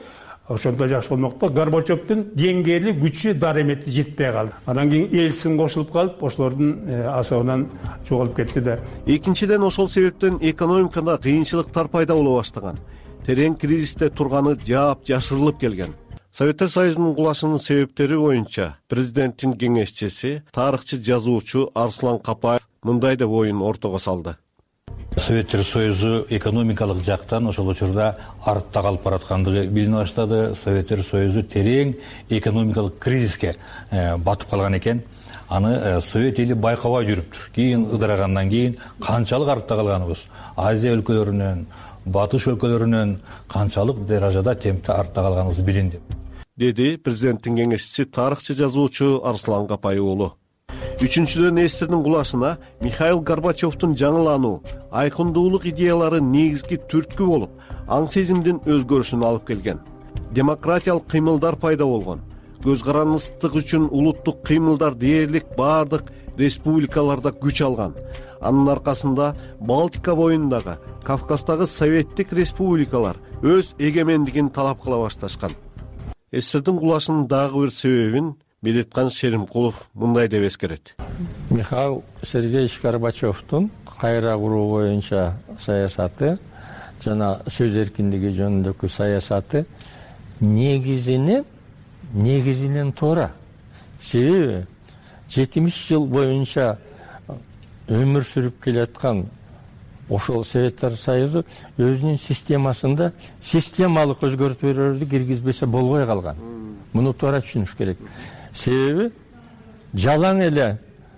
ошондо жакшы болмок да. Горбачевдун деңгээли, күчү, дарамети жетпей калды. Анан кийин Ельцин кошулуп калып, ошолордун асабынан жоголуп кетти да. Экинчиден, ошол себептен экономикада кыйынчылыктар пайда боло баштаган. Терең кризисте турганы жаап жашырылып келген. Советтер Союзунун кулашынын себептери боюнча президенттин кеңешчиси, тарыхчы, жазуучу Арслан Капаев мындай деп оюн ортого салды. Советтер Союзу экономикалык жактан ошол учурда артта калып бараткандыгы билине баштады. Советтер Союзу терең экономикалык кризиске батып калган экен. Аны Совет эли байкабай жүрүптүр. Кийин ыдырагандан кийин канчалык артта калганыбыз, Азия өлкөлөрүнөн, Батыш өлкөлөрүнөн канчалык даражада темпте артта калганыбыз билинди, деди президенттин кеңешчиси, тарыхчы, жазуучу Арслан Капаев уулу. Үчүнчүдөн, эстердин кулашына Михаил Горбачевдун жаңылануу, айкындуулук идеялары негизги түрткү болуп, аң сезимдин өзгөрүшүн алып келген. Демократиялык кыймылдар пайда болгон. Көз карандысыздык үчүн улуттук кыймылдар дээрлик бардык республикаларда күч алган. Анын аркасында Балтика боюндагы, Кавказдагы советтик республикалар өз эгемендигин талап кыла башташкан. Эстердин кулашынын дагы бир себебин Медеткан Шеримкулов мындай деп эскерет. Михаил Сергеевич Горбачевдун кайра куруу боюнча саясаты жана сөз эркиндиги жөнүндөгү саясаты негизинен негизинен туура. Себеби жетимиш жыл боюнча өмүр сүрүп келаткан ошол Советтер Союзу өзүнүн системасында системалык өзгөртүүлөрдү киргизбесе болбой калган. Муну туура түшүнүш керек. Себеби жалаң эле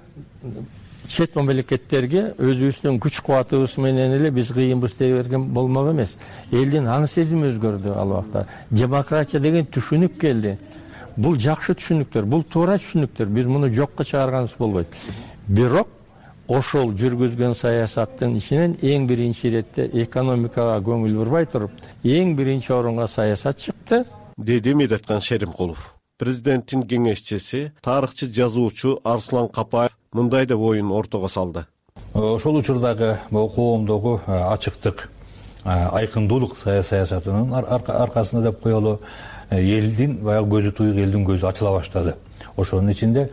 чет мамлекеттерге өзүбүздүн күч кубатыбыз менен эле биз кыйынбыз дей берген болмок эмес. Элдин аң сезими өзгөрдү ал убакта. Демократия деген түшүнүк келди. Бул жакшы түшүнүктөр, бул туура түшүнүктөр. Биз муну жокко чыгарганыбыз болбойт. Бирок ошол жүргүзгөн саясаттын ичинен эң биринчи иретте экономикага көңүл бурбай туруп, эң биринчи орунга саясат чыкты, деди Медеткан Шеримкулов. Президенттин кеңешчиси, тарыхчы, жазуучу Арслан Капаев мындай деп оюн ортого салды. Ошол учурдагы коомдогу ачыктык, айкындуулук саясатынын аркасында деп коелу, элдин баягы көзү туюк элдин көзү ачыла баштады. Ошонун ичинде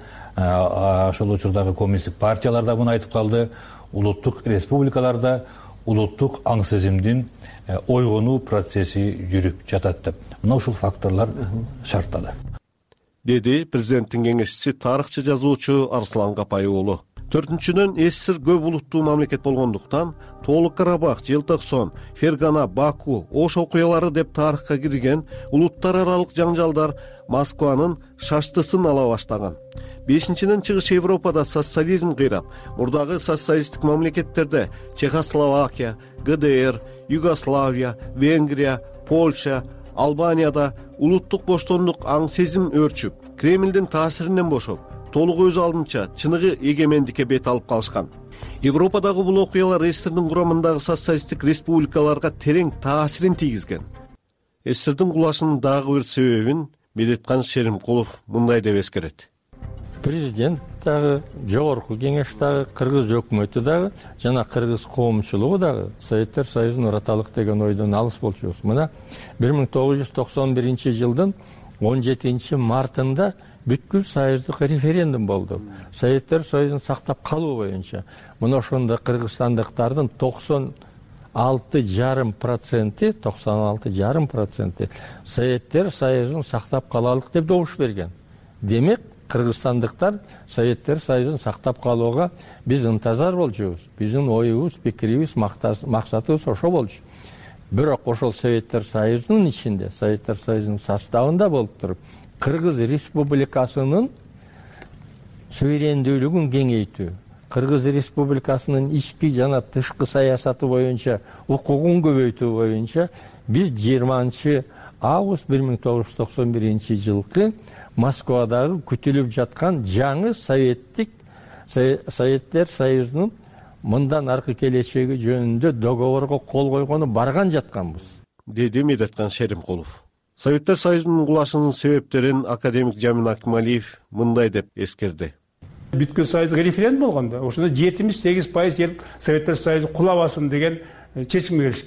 ошол учурдагы коммунисттик партиялар да муну айтып калды. Улуттук республикаларда улуттук аң сезимдин ойгонуу процесси жүрүп жатат деп. Мына ушул факторлор шарттады, деди президенттин кеңешчиси, тарыхчы, жазуучу Арслан Капаев уулу. Төртүнчүдөн, СССР көп улуттуу мамлекет болгондуктан Тоолук Карабах, Желтоксон, Фергана, Баку, Ош окуялары деп тарыхка кирген улуттар аралык жаңжалдар Москванын шаштысын ала баштаган. Бешинчиден, Чыгыш Европада социализм кыйрап, мурдагы социалисттик мамлекеттерде Чехословакия, ГДР, Югославия, Венгрия, Польша, Албанияда улуттук боштондук аң сезим өрчүп, Кремлдин таасиринен бошоп, толук өз алдынча чыныгы эгемендикке бет алып калышкан. Европадагы бул окуялар СССРдин курамындагы социалисттик республикаларга терең таасирин тийгизген. СССРдин кулашынын дагы бир себебин Медеткан Шеримкулов мындай деп эскерет. Президент дагы, жогорку кеңеш дагы, кыргыз өкмөтү дагы жана кыргыз коомчулугу дагы Советтер Союзун ураталык деген ойдон алыс болчубуз. Мына бир миң тогуз жүз токсон биринчи жылдын он жетинчи мартында бүткүл союздук референдум болду. Советтер Союзун сактап калуу боюнча. Мына ошондо кыргызстандыктардын токсон алты жарым проценти, токсон алты жарым проценти Советтер Союзун сактап калалык деп добуш берген. Демек, кыргызстандыктар Советтер Союзун сактап калууга биз ынтазар болчубуз. Биздин оюбуз, пикирибиз, максатыбыз ошо болчу. Бирок ошол Советтер Союзунун ичинде, Советтер Союзунун составында болуп туруп, Кыргыз Республикасынын суверендүүлүгүн кеңейтүү, Кыргыз Республикасынын ички жана тышкы саясаты боюнча укугун көбөйтүү боюнча биз жыйырманчы август бир миң тогуз жүз токсон биринчи жылкы Москвадагы күтүлүп жаткан жаңы советтик Советтер Союзунун мындан аркы келечеги жөнүндө договорго кол койгону барган жатканбыз, деди Медеткан Шеримкулов. Советтер Союзунун кулашынын себептерин академик Жамин Акмалиев мындай деп эскерди. Бүткүл союздук референдум болгондо ошондо жетимиш сегиз пайыз ел Советтер Союзу кулабасын деген чечимге келишкен.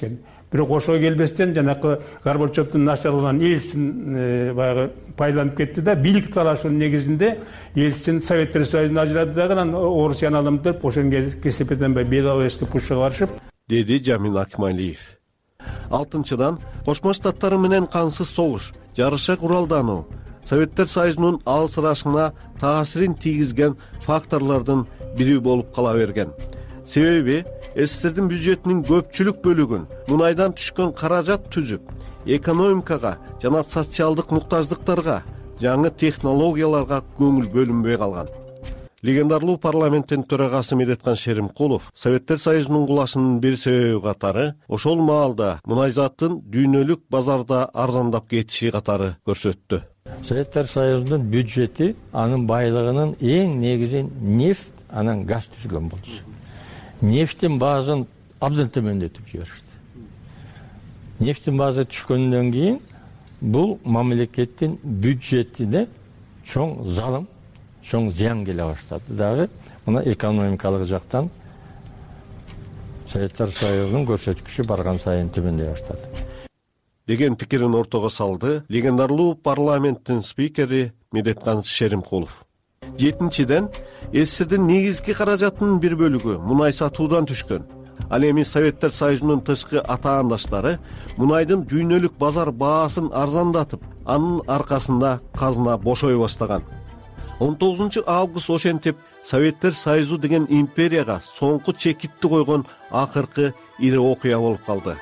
бирок ошого келбестен жанакы Горбачевдун начарланган Ельцин баягы пайдаланып кетти да, бийлик талашуунун негизинде Ельцин Советтер Союзунан ажырады дагы, анан Орусияны алам деп ошону кесепетен Беловежский путчка барышып, деди Жамил Акмалиев. Алтынчыдан, Кошмо Штаттар менен кансыз согуш, жарыша куралдануу Советтер Союзунун алысырашына таасирин тийгизген факторлордун бири болуп кала берген. Себеби СССРдин бюджетинин көпчүлүк бөлүгүн мунайдан түшкөн каражат түзүп, экономикага жана социалдык муктаждыктарга, жаңы технологияларга көңүл бөлүнбөй калган. Легендарлуу парламенттин төрагасы Медеткан Шеримкулов Советтер Союзунун кулашынын бир себеби катары ошол маалда мунайзаттын дүйнөлүк базарда арзандап кетиши катары көрсөттү. Советтер Союзунун бюджети анын байлыгынын эң негизин нефть, анан газ түзүлгөн болчу. Нефттин баазын абдан төмөндөтүп жиберишти. Нефттин баазы түшкөндөн кийин бул мамлекеттин бюджетине чоң залым, чоң зыян келе баштады. Дагы мына экономикалык жактан Советтер Союзунун көрсөткүчү барган сайын төмөндөй баштады деген пикирин ортого салды легендарлуу парламенттин спикери Медеткан Шеримкулов. Жетинчиден, СССРдин негизги каражатынын бир бөлүгү мунай сатуудан түшкөн. Ал эми Советтер Союзунун тышкы атаандаштары мунайдын дүйнөлүк базар баасын арзандатып, анын аркасында казына бошой баштаган. он тогузунчу август ошентип Советтер Союзу деген империяга соңку чекитти койгон акыркы ири окуя болуп калды.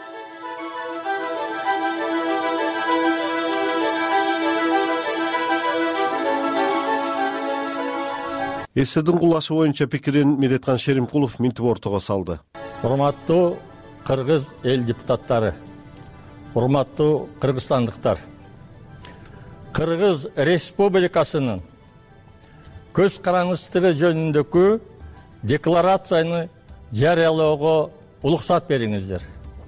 СССРдин кулашы боюнча пикирин Медеткан Шеримкулов минтип ортого салды. Урматтуу кыргыз эл депутаттары, урматтуу кыргызстандыктар, Кыргыз Республикасынын көз карандысыздыгы жөнүндөгү декларацияны жарыялоого уруксат бериңиздер.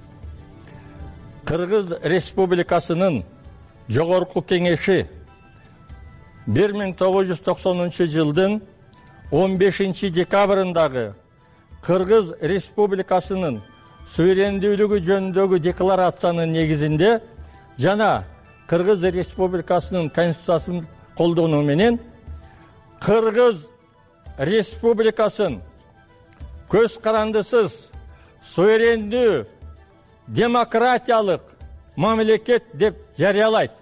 Кыргыз Республикасынын жогорку кеңеши бир миң тогуз жүз токсонунчу жылдын он бешинчи декабрындагы Кыргыз Республикасынын суверендүүлүгү жөнүндөгү декларациянын негизинде жана Кыргыз Республикасынын конституциясын колдонуу менен Кыргыз Республикасын көз карандысыз, суверендүү, демократиялык мамлекет деп жарыялайт.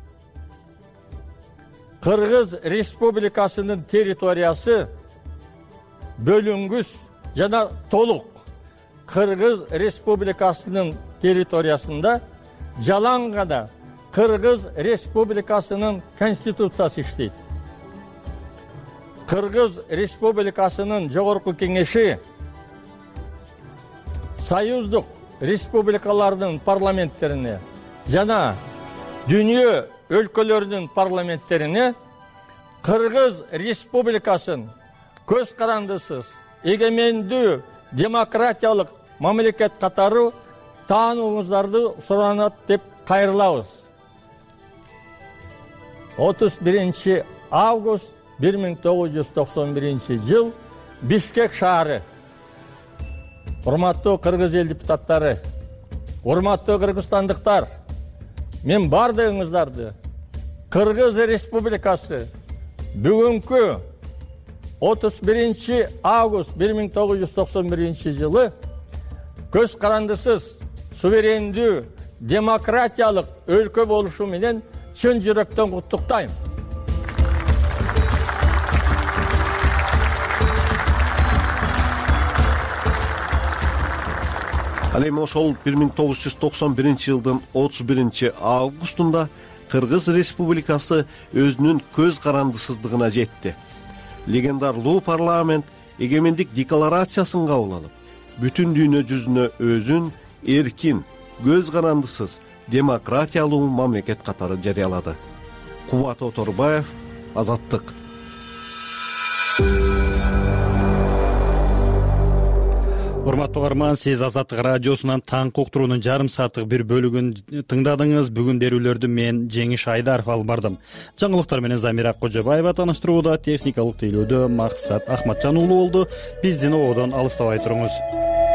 Кыргыз Республикасынын территориясы бөлүнгүс жана толук Кыргыз Республикасынын территориясында жалаң гана Кыргыз Республикасынын конституциясы иштейт. Кыргыз Республикасынын жогорку кеңеши союздук республикалардын парламенттерине жана дүйнө өлкөлөрүнүн парламенттерине Кыргыз Республикасын көз карандысыз, эгемендүү, демократиялык мамлекет катары таанууңуздарды суранат деп кайрылабыз. отуз биринчи август бир миң тогуз жүз токсон биринчи жыл, Бишкек шаары. Урматтуу кыргыз эл депутаттары, урматтуу кыргызстандыктар, мен бардыгыңыздарды Кыргыз Республикасы бүгүнкү отуз биринчи август бир миң тогуз жүз токсон биринчи жылы көз карандысыз, суверендүү, демократиялык өлкө болушу менен чын жүрөктөн куттуктайм. Ал эми ошол бир миң тогуз жүз токсон биринчи жылдын отуз биринчи августунда Кыргыз Республикасы өзүнүн көз карандысыздыгына жетти. Легендарлуу парламент эгемендик декларациясын кабыл алып, бүтүн дүйнө жүзүнө өзүн эркин, көз карандысыз, демократиялуу мамлекет катары жарыялады. Кубат Оторбаев, Азаттык. Урматтуу угарман, сиз Азаттык радиосунан таңкы уктуруунун жарым сааттык бир бөлүгүн тыңдадыңыз. Бүгүн берүүлөрдү мен Жеңиш Айдаров алып бардым. Жаңылыктар менен Замира Кожобаева таныштырууда, техникалык тейлөөдө Максат Ахматжан уулу болду. Биздин ободон алыстабай туруңуз.